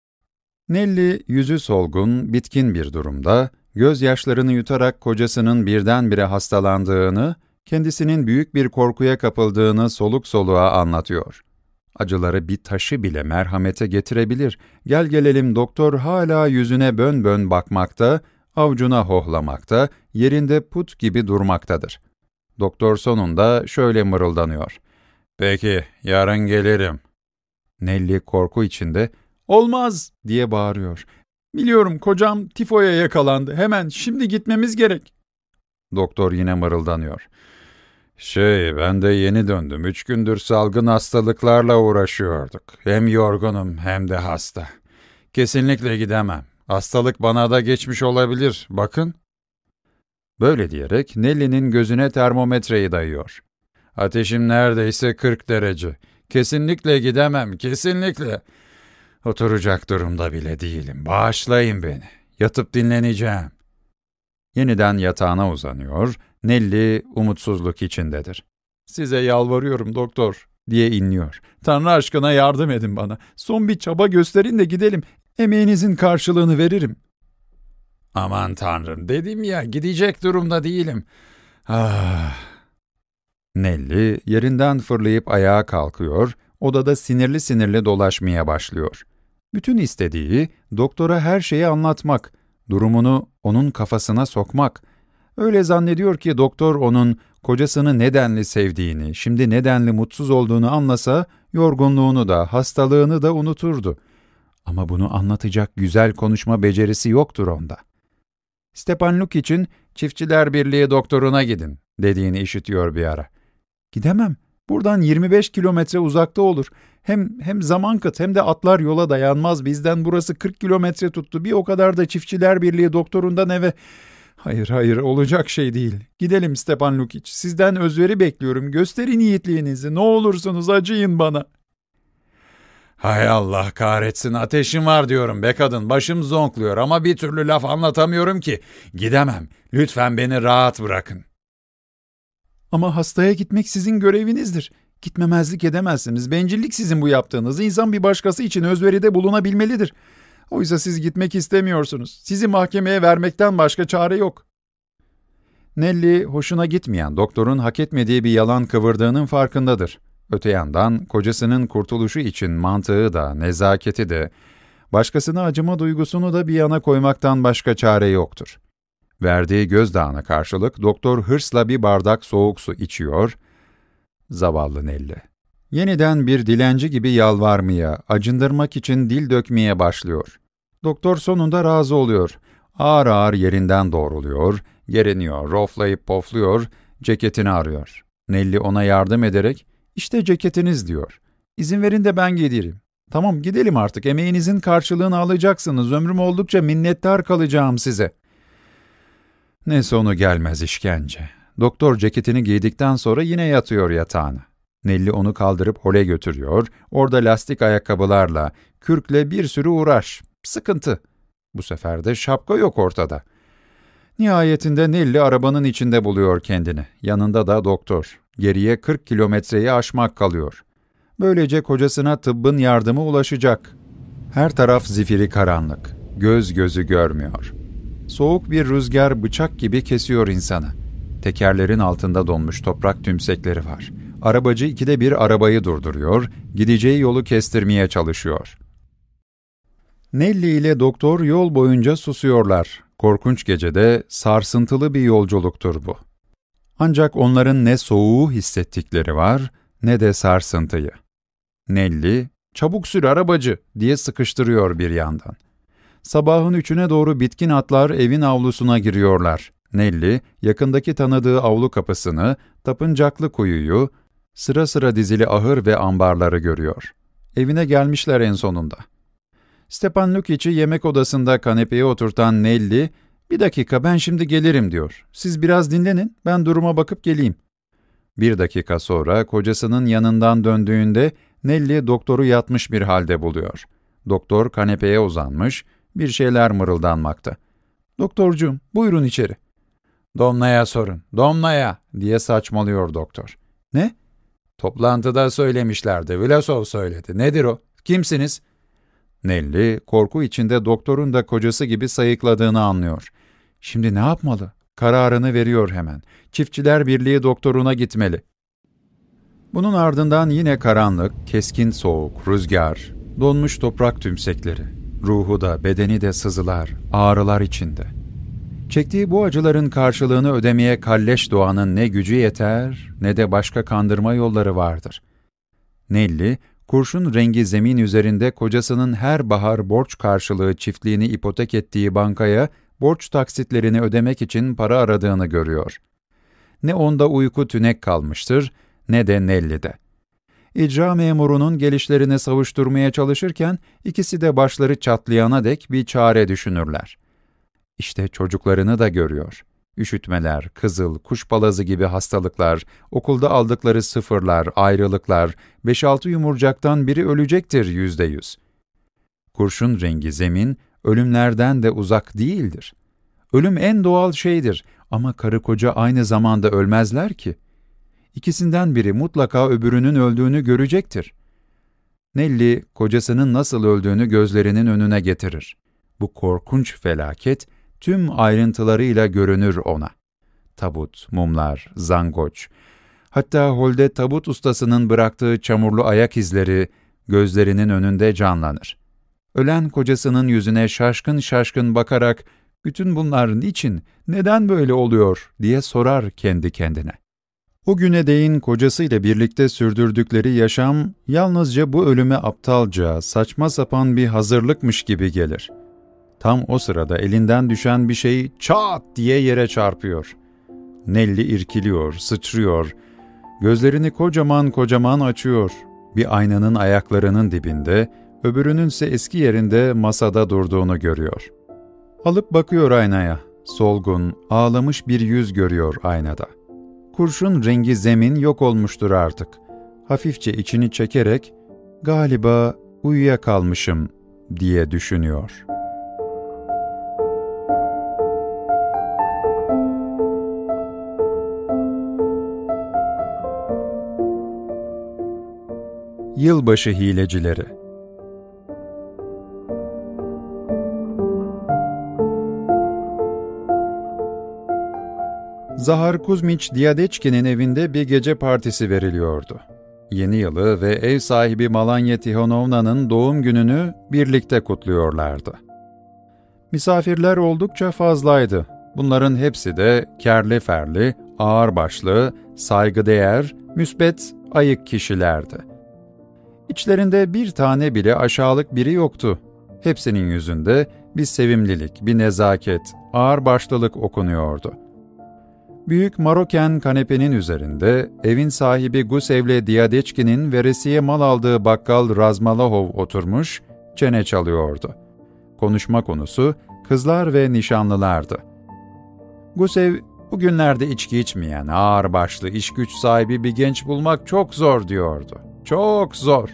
Nelli yüzü solgun, bitkin bir durumda, gözyaşlarını yutarak kocasının birdenbire hastalandığını, kendisinin büyük bir korkuya kapıldığını soluk soluğa anlatıyor. Acıları bir taşı bile merhamete getirebilir. Gel gelelim doktor hala yüzüne bön bön bakmakta, avucuna hohlamakta, yerinde put gibi durmaktadır. Doktor sonunda şöyle mırıldanıyor. "Peki, yarın gelirim." Nelli korku içinde, "Olmaz!" diye bağırıyor. "Biliyorum, kocam tifoya yakalandı. Hemen, şimdi gitmemiz gerek." Doktor yine mırıldanıyor. "Şey, ben de yeni döndüm. Üç gündür salgın hastalıklarla uğraşıyorduk. Hem yorgunum hem de hasta. Kesinlikle gidemem. Hastalık bana da geçmiş olabilir. Bakın." Böyle diyerek Nelli'nin gözüne termometreyi dayıyor. "Ateşim neredeyse kırk derece. Kesinlikle gidemem, kesinlikle. Oturacak durumda bile değilim. Bağışlayın beni. Yatıp dinleneceğim." Yeniden yatağına uzanıyor, Nelli umutsuzluk içindedir. "Size yalvarıyorum doktor," diye inliyor. "Tanrı aşkına yardım edin bana. Son bir çaba gösterin de gidelim. Emeğinizin karşılığını veririm." "Aman Tanrım, dedim ya, gidecek durumda değilim. Ah." Nelli yerinden fırlayıp ayağa kalkıyor, odada sinirli sinirli dolaşmaya başlıyor. Bütün istediği doktora her şeyi anlatmak, durumunu onun kafasına sokmak. Öyle zannediyor ki doktor onun kocasını nedenli sevdiğini, şimdi nedenli mutsuz olduğunu anlasa, yorgunluğunu da, hastalığını da unuturdu. Ama bunu anlatacak güzel konuşma becerisi yoktur onda. Stepan Lukic'in Çiftçiler Birliği doktoruna gidin dediğini işitiyor bir ara. Gidemem. Buradan yirmi beş kilometre uzakta olur. Hem hem zaman kıt hem de atlar yola dayanmaz. Bizden burası kırk kilometre tuttu. Bir o kadar da Çiftçiler Birliği doktorundan eve... Hayır hayır, olacak şey değil. Gidelim Stepan Lukic. Sizden özveri bekliyorum. Gösterin yiğitliğinizi. Ne olursunuz acıyın bana. Hay Allah kahretsin, ateşim var diyorum be kadın. Başım zonkluyor ama bir türlü laf anlatamıyorum ki. Gidemem. Lütfen beni rahat bırakın. Ama hastaya gitmek sizin görevinizdir. Gitmemezlik edemezsiniz. Bencillik sizin bu yaptığınız. İnsan bir başkası için özveride bulunabilmelidir. Oysa siz gitmek istemiyorsunuz. Sizi mahkemeye vermekten başka çare yok. Nelly, hoşuna gitmeyen doktorun hak etmediği bir yalan kıvırdığının farkındadır. Öte yandan kocasının kurtuluşu için mantığı da, nezaketi de, başkasına acıma duygusunu da bir yana koymaktan başka çare yoktur. Verdiği gözdağına karşılık doktor hırsla bir bardak soğuk su içiyor. Zavallı Nelly. Yeniden bir dilenci gibi yalvarmaya, acındırmak için dil dökmeye başlıyor. Doktor sonunda razı oluyor. Ağır ağır yerinden doğruluyor, geriniyor, roflayıp pofluyor, ceketini arıyor. Nelly ona yardım ederek, "İşte ceketiniz," diyor. "İzin verin de ben giydireyim." "Tamam, gidelim artık, emeğinizin karşılığını alacaksınız, ömrüm oldukça minnettar kalacağım size." Ne sonu gelmez işkence. Doktor ceketini giydikten sonra yine yatıyor yatağına. Nelly onu kaldırıp hole götürüyor, orada lastik ayakkabılarla, kürkle bir sürü uğraş, sıkıntı. Bu sefer de şapka yok ortada. Nihayetinde Nelly arabanın içinde buluyor kendini, yanında da doktor. Geriye kırk kilometreyi aşmak kalıyor. Böylece kocasına tıbbın yardımı ulaşacak. Her taraf zifiri karanlık, göz gözü görmüyor. Soğuk bir rüzgar bıçak gibi kesiyor insanı. Tekerlerin altında donmuş toprak tümsekleri var. Arabacı ikide bir arabayı durduruyor, gideceği yolu kestirmeye çalışıyor. Nelly ile doktor yol boyunca susuyorlar. Korkunç gecede sarsıntılı bir yolculuktur bu. Ancak onların ne soğuğu hissettikleri var, ne de sarsıntıyı. Nelly, "Çabuk sür arabacı," diye sıkıştırıyor bir yandan. Sabahın üçüne doğru bitkin atlar evin avlusuna giriyorlar. Nelly, yakındaki tanıdığı avlu kapısını, tapıncaklı kuyuyu, sıra sıra dizili ahır ve ambarları görüyor. Evine gelmişler en sonunda. Stepan Lukic'i yemek odasında kanepeye oturtan Nelly, "Bir dakika, ben şimdi gelirim," diyor. "Siz biraz dinlenin, ben duruma bakıp geleyim." Bir dakika sonra kocasının yanından döndüğünde Nelly doktoru yatmış bir halde buluyor. Doktor kanepeye uzanmış, bir şeyler mırıldanmakta. "Doktorcuğum, buyurun içeri." "Domna'ya sorun, Domna'ya," diye saçmalıyor doktor. "Ne?" "Toplantıda söylemişlerdi, Vlasov söyledi. Nedir o? Kimsiniz?" Nelly, korku içinde doktorun da kocası gibi sayıkladığını anlıyor. Şimdi ne yapmalı? Kararını veriyor hemen. Çiftçiler Birliği doktoruna gitmeli. Bunun ardından yine karanlık, keskin soğuk, rüzgar, donmuş toprak tümsekleri. Ruhu da, bedeni de sızılar, ağrılar içinde. Çektiği bu acıların karşılığını ödemeye kalleş doğanın ne gücü yeter, ne de başka kandırma yolları vardır. Nelly, kurşun rengi zemin üzerinde kocasının her bahar borç karşılığı çiftliğini ipotek ettiği bankaya borç taksitlerini ödemek için para aradığını görüyor. Ne onda uyku tünek kalmıştır, ne de Nelly'de. İcra memurunun gelişlerini savuşturmaya çalışırken ikisi de başları çatlayana dek bir çare düşünürler. İşte çocuklarını da görüyor. Üşütmeler, kızıl, kuşbalazı gibi hastalıklar, okulda aldıkları sıfırlar, ayrılıklar, beş altı yumurcaktan biri ölecektir yüzde yüz. Kurşun rengi zemin, ölümlerden de uzak değildir. Ölüm en doğal şeydir ama karı koca aynı zamanda ölmezler ki. İkisinden biri mutlaka öbürünün öldüğünü görecektir. Nelly, kocasının nasıl öldüğünü gözlerinin önüne getirir. Bu korkunç felaket, tüm ayrıntılarıyla görünür ona. Tabut, mumlar, zangoç, hatta holde tabut ustasının bıraktığı çamurlu ayak izleri gözlerinin önünde canlanır. Ölen kocasının yüzüne şaşkın şaşkın bakarak Bütün bunlar niçin, neden böyle oluyor diye sorar kendi kendine. O güne değin kocasıyla birlikte sürdürdükleri yaşam yalnızca bu ölüme aptalca, saçma sapan bir hazırlıkmış gibi gelir. Tam o sırada elinden düşen bir şey çat diye yere çarpıyor. Nelli irkiliyor, sıçrıyor, gözlerini kocaman kocaman açıyor. Bir aynanın ayaklarının dibinde, öbürününse eski yerinde masada durduğunu görüyor. Alıp bakıyor aynaya, solgun, ağlamış bir yüz görüyor aynada. Kurşun rengi zemin yok olmuştur artık. Hafifçe içini çekerek, galiba uyuyakalmışım diye düşünüyor. Yılbaşı hilecileri. Zahar Kuzmiç Diyadeçki'nin evinde bir gece partisi veriliyordu. Yeni yılı ve ev sahibi Malanya Tihonovna'nın doğum gününü birlikte kutluyorlardı. Misafirler oldukça fazlaydı. Bunların hepsi de kerli ferli, ağırbaşlı, saygıdeğer, müsbet, ayık kişilerdi. İçlerinde bir tane bile aşağılık biri yoktu. Hepsinin yüzünde bir sevimlilik, bir nezaket, ağırbaşlılık okunuyordu. Büyük Maroken kanepenin üzerinde evin sahibi Gusevle Diyadeçki'nin veresiye mal aldığı bakkal Razmalahov oturmuş, çene çalıyordu. Konuşma konusu kızlar ve nişanlılardı. Gusev, bugünlerde içki içmeyen, ağırbaşlı, iş güç sahibi bir genç bulmak çok zor diyordu. Çok zor.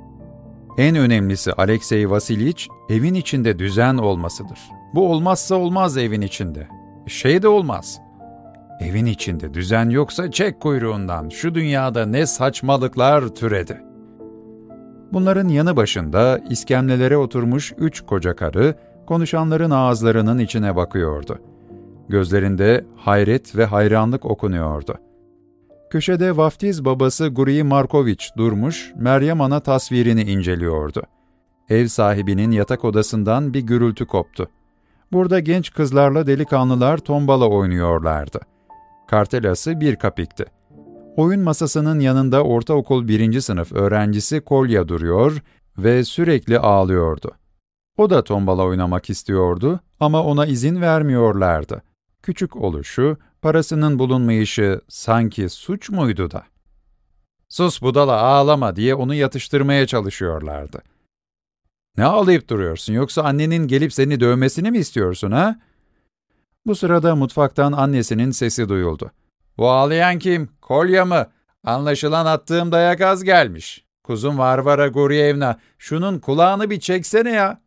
En önemlisi Alexey Vasiliç, evin içinde düzen olmasıdır. Bu olmazsa olmaz evin içinde. Şey de olmaz. Evin içinde düzen yoksa çek kuyruğundan, şu dünyada ne saçmalıklar türedi. Bunların yanı başında iskemlelere oturmuş üç koca karı, konuşanların ağızlarının içine bakıyordu. Gözlerinde hayret ve hayranlık okunuyordu. Köşede vaftiz babası Guriy Markoviç durmuş, Meryem Ana tasvirini inceliyordu. Ev sahibinin yatak odasından bir gürültü koptu. Burada genç kızlarla delikanlılar tombala oynuyorlardı. Kartelası bir kapikti. Oyun masasının yanında ortaokul birinci sınıf öğrencisi Kolya duruyor ve sürekli ağlıyordu. O da tombala oynamak istiyordu ama ona izin vermiyorlardı. Küçük oluşu, parasının bulunmayışı sanki suç muydu da? "Sus budala, ağlama" diye onu yatıştırmaya çalışıyorlardı. "Ne ağlayıp duruyorsun, yoksa annenin gelip seni dövmesini mi istiyorsun ha?" Bu sırada mutfaktan annesinin sesi duyuldu. "Bu ağlayan kim? Kolya mı? Anlaşılan attığım dayak az gelmiş. Kuzum Varvara Guryevna, şunun kulağını bir çeksene ya."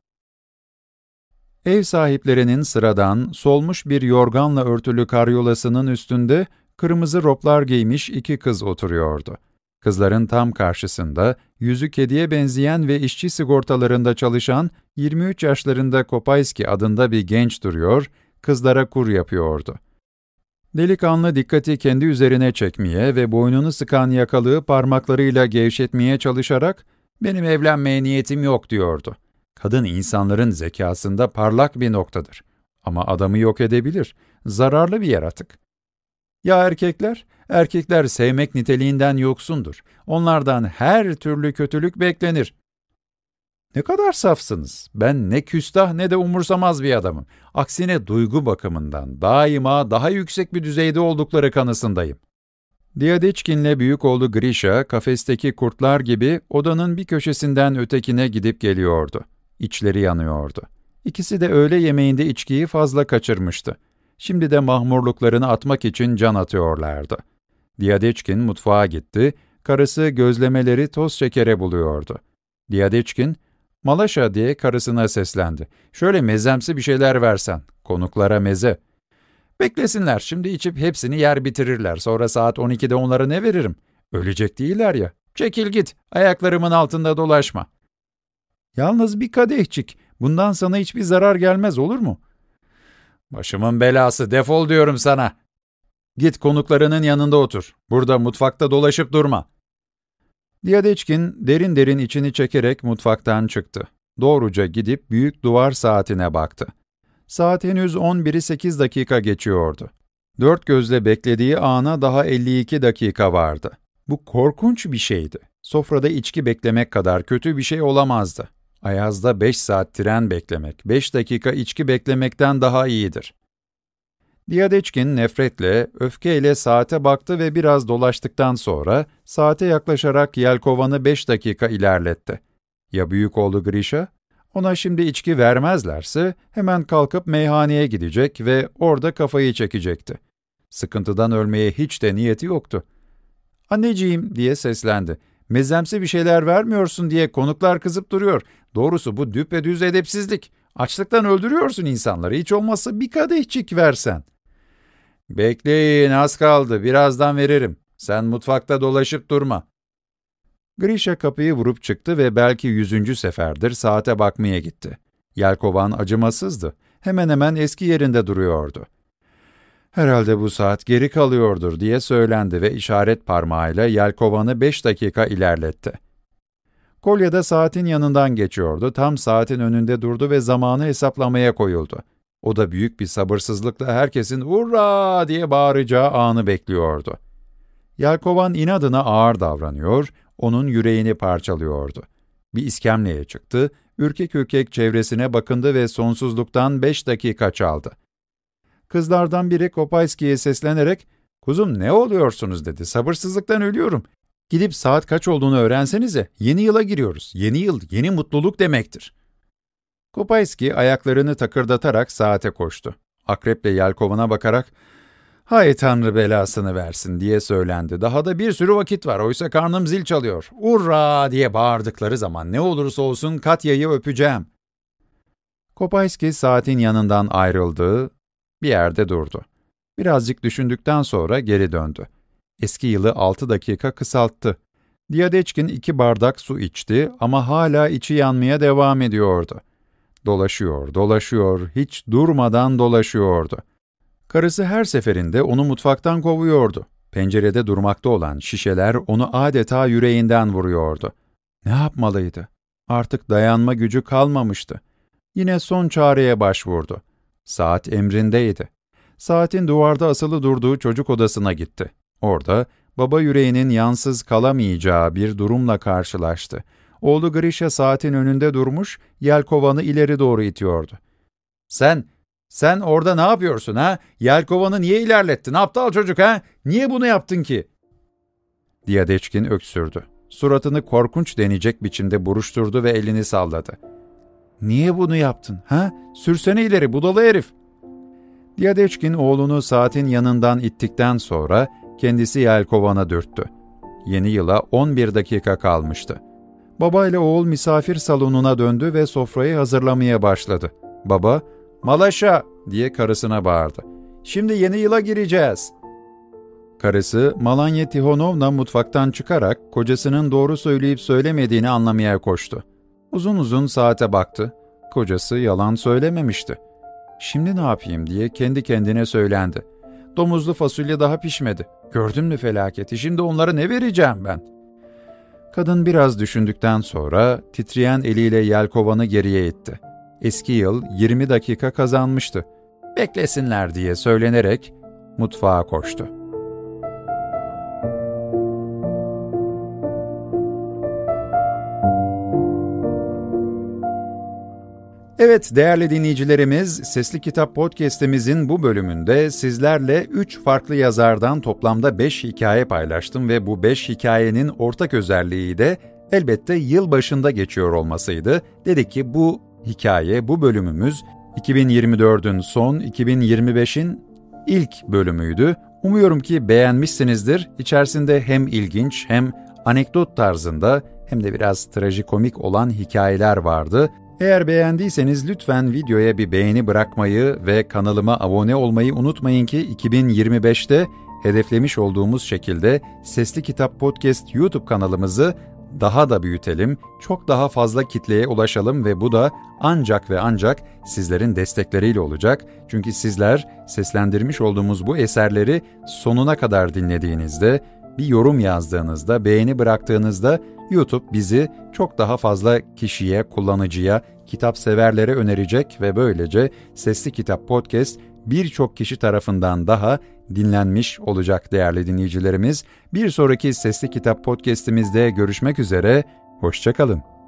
Ev sahiplerinin sıradan, solmuş bir yorganla örtülü karyolasının üstünde kırmızı roplar giymiş iki kız oturuyordu. Kızların tam karşısında, yüzü kediye benzeyen ve işçi sigortalarında çalışan yirmi üç yaşlarında Kopayski adında bir genç duruyor, kızlara kur yapıyordu. Delikanlı dikkati kendi üzerine çekmeye ve boynunu sıkan yakalığı parmaklarıyla gevşetmeye çalışarak, "Benim evlenmeye niyetim yok" diyordu. Kadın insanların zekasında parlak bir noktadır. Ama adamı yok edebilir. Zararlı bir yaratık. Ya erkekler? Erkekler sevmek niteliğinden yoksundur. Onlardan her türlü kötülük beklenir. Ne kadar safsınız. Ben ne küstah ne de umursamaz bir adamım. Aksine duygu bakımından daima daha yüksek bir düzeyde oldukları kanısındayım. Diyadeçkin'le büyük oğlu Grisha, kafesteki kurtlar gibi odanın bir köşesinden ötekine gidip geliyordu. İçleri yanıyordu. İkisi de öğle yemeğinde içkiyi fazla kaçırmıştı. Şimdi de mahmurluklarını atmak için can atıyorlardı. Diyadeçkin mutfağa gitti, karısı gözlemeleri toz şekere buluyordu. Diyadeçkin, "Malaşa" diye karısına seslendi. "Şöyle mezemsi bir şeyler versen, konuklara meze." "Beklesinler, şimdi içip hepsini yer bitirirler, sonra saat on ikide onlara ne veririm? Ölecek değiller ya. Çekil git, ayaklarımın altında dolaşma." "Yalnız bir kadehçik, bundan sana hiçbir zarar gelmez, olur mu?" "Başımın belası, defol diyorum sana." "Git konuklarının yanında otur, burada mutfakta dolaşıp durma." Diyadeçkin derin derin içini çekerek mutfaktan çıktı. Doğruca gidip büyük duvar saatine baktı. Saat henüz on biri sekiz dakika geçiyordu. Dört gözle beklediği ana daha elli iki dakika vardı. Bu korkunç bir şeydi. Sofrada içki beklemek kadar kötü bir şey olamazdı. Ayaz'da beş saat tren beklemek, beş dakika içki beklemekten daha iyidir. Diyadeçkin nefretle, öfkeyle saate baktı ve biraz dolaştıktan sonra saate yaklaşarak yelkovanı beş dakika ilerletti. Ya büyük oğlu Grisha? Ona şimdi içki vermezlerse hemen kalkıp meyhaneye gidecek ve orada kafayı çekecekti. Sıkıntıdan ölmeye hiç de niyeti yoktu. "Anneciğim," diye seslendi. "Mezemsi bir şeyler vermiyorsun diye konuklar kızıp duruyor. Doğrusu bu düpedüz edepsizlik. Açlıktan öldürüyorsun insanları. Hiç olmazsa bir kadehçik versen." "Bekleyin, az kaldı. Birazdan veririm. Sen mutfakta dolaşıp durma." Grisha kapıyı vurup çıktı ve belki yüzüncü seferdir saate bakmaya gitti. Yelkovan acımasızdı. Hemen hemen eski yerinde duruyordu. "Herhalde bu saat geri kalıyordur," diye söylendi ve işaret parmağıyla yelkovanı beş dakika ilerletti. Kolye de saatin yanından geçiyordu. Tam saatin önünde durdu ve zamanı hesaplamaya koyuldu. O da büyük bir sabırsızlıkla herkesin "Hurra!" diye bağıracağı anı bekliyordu. Yelkovan inadına ağır davranıyor, onun yüreğini parçalıyordu. Bir iskemleye çıktı, ürkek ürkek çevresine bakındı ve sonsuzluktan beş dakika çaldı. Kızlardan biri Kopayski'ye seslenerek, "Kuzum ne oluyorsunuz?" dedi. "Sabırsızlıktan ölüyorum. Gidip saat kaç olduğunu öğrensenize. Yeni yıla giriyoruz. Yeni yıl, yeni mutluluk demektir." Kopayski ayaklarını takırdatarak saate koştu. Akreple yelkovana bakarak, "Hay Tanrı belasını versin," diye söylendi. "Daha da bir sürü vakit var, oysa karnım zil çalıyor. Urra!" diye bağırdıkları zaman ne olursa olsun Katya'yı öpeceğim. Kopayski saatin yanından ayrıldı, bir yerde durdu. Birazcık düşündükten sonra geri döndü. Eski yılı altı dakika kısalttı. Diyadeçkin iki bardak su içti ama hala içi yanmaya devam ediyordu. Dolaşıyor, dolaşıyor, hiç durmadan dolaşıyordu. Karısı her seferinde onu mutfaktan kovuyordu. Pencerede durmakta olan şişeler onu adeta yüreğinden vuruyordu. Ne yapmalıydı? Artık dayanma gücü kalmamıştı. Yine son çareye başvurdu. Saat emrindeydi. Saatin duvarda asılı durduğu çocuk odasına gitti. Orada baba yüreğinin yansız kalamayacağı bir durumla karşılaştı. Oğlu Grisha saatin önünde durmuş, yelkovanı ileri doğru itiyordu. "Sen, sen orada ne yapıyorsun ha? Yelkovanı niye ilerlettin? Aptal çocuk ha? Niye bunu yaptın ki?" Diyadeçkin öksürdü. Suratını korkunç denecek biçimde buruşturdu ve elini salladı. "Niye bunu yaptın ha? Sürsene ileri budala herif." Diyadeçkin oğlunu saatin yanından ittikten sonra kendisi yelkovana dürttü. Yeni yıla on bir dakika kalmıştı. Baba ile oğul misafir salonuna döndü ve sofrayı hazırlamaya başladı. Baba, "Malaşa!" diye karısına bağırdı. "Şimdi yeni yıla gireceğiz." Karısı, Malanya Tihonovna mutfaktan çıkarak kocasının doğru söyleyip söylemediğini anlamaya koştu. Uzun uzun saate baktı. Kocası yalan söylememişti. "Şimdi ne yapayım?" diye kendi kendine söylendi. "Domuzlu fasulye daha pişmedi. Gördün mü felaketi? Şimdi onlara ne vereceğim ben?" Kadın biraz düşündükten sonra titreyen eliyle yelkovanı geriye itti. Eski yıl yirmi dakika kazanmıştı. "Beklesinler," diye söylenerek mutfağa koştu. Evet değerli dinleyicilerimiz, Sesli Kitap Podcast'imizin bu bölümünde sizlerle üç farklı yazardan toplamda beş hikaye paylaştım ve bu beş hikayenin ortak özelliği de elbette yıl başında geçiyor olmasıydı. Dedik ki bu hikaye, bu bölümümüz iki bin yirmi dördün son, iki bin yirmi beşin ilk bölümüydü. Umuyorum ki beğenmişsinizdir. İçerisinde hem ilginç hem anekdot tarzında hem de biraz trajikomik olan hikayeler vardı. Eğer beğendiyseniz lütfen videoya bir beğeni bırakmayı ve kanalıma abone olmayı unutmayın ki iki bin yirmi beşte hedeflemiş olduğumuz şekilde Sesli Kitap Podcast YouTube kanalımızı daha da büyütelim, çok daha fazla kitleye ulaşalım ve bu da ancak ve ancak sizlerin destekleriyle olacak. Çünkü sizler seslendirmiş olduğumuz bu eserleri sonuna kadar dinlediğinizde bir yorum yazdığınızda, beğeni bıraktığınızda YouTube bizi çok daha fazla kişiye, kullanıcıya, kitap severlere önerecek ve böylece Sesli Kitap Podcast birçok kişi tarafından daha dinlenmiş olacak değerli dinleyicilerimiz. Bir sonraki Sesli Kitap Podcast'imizde görüşmek üzere, hoşça kalın.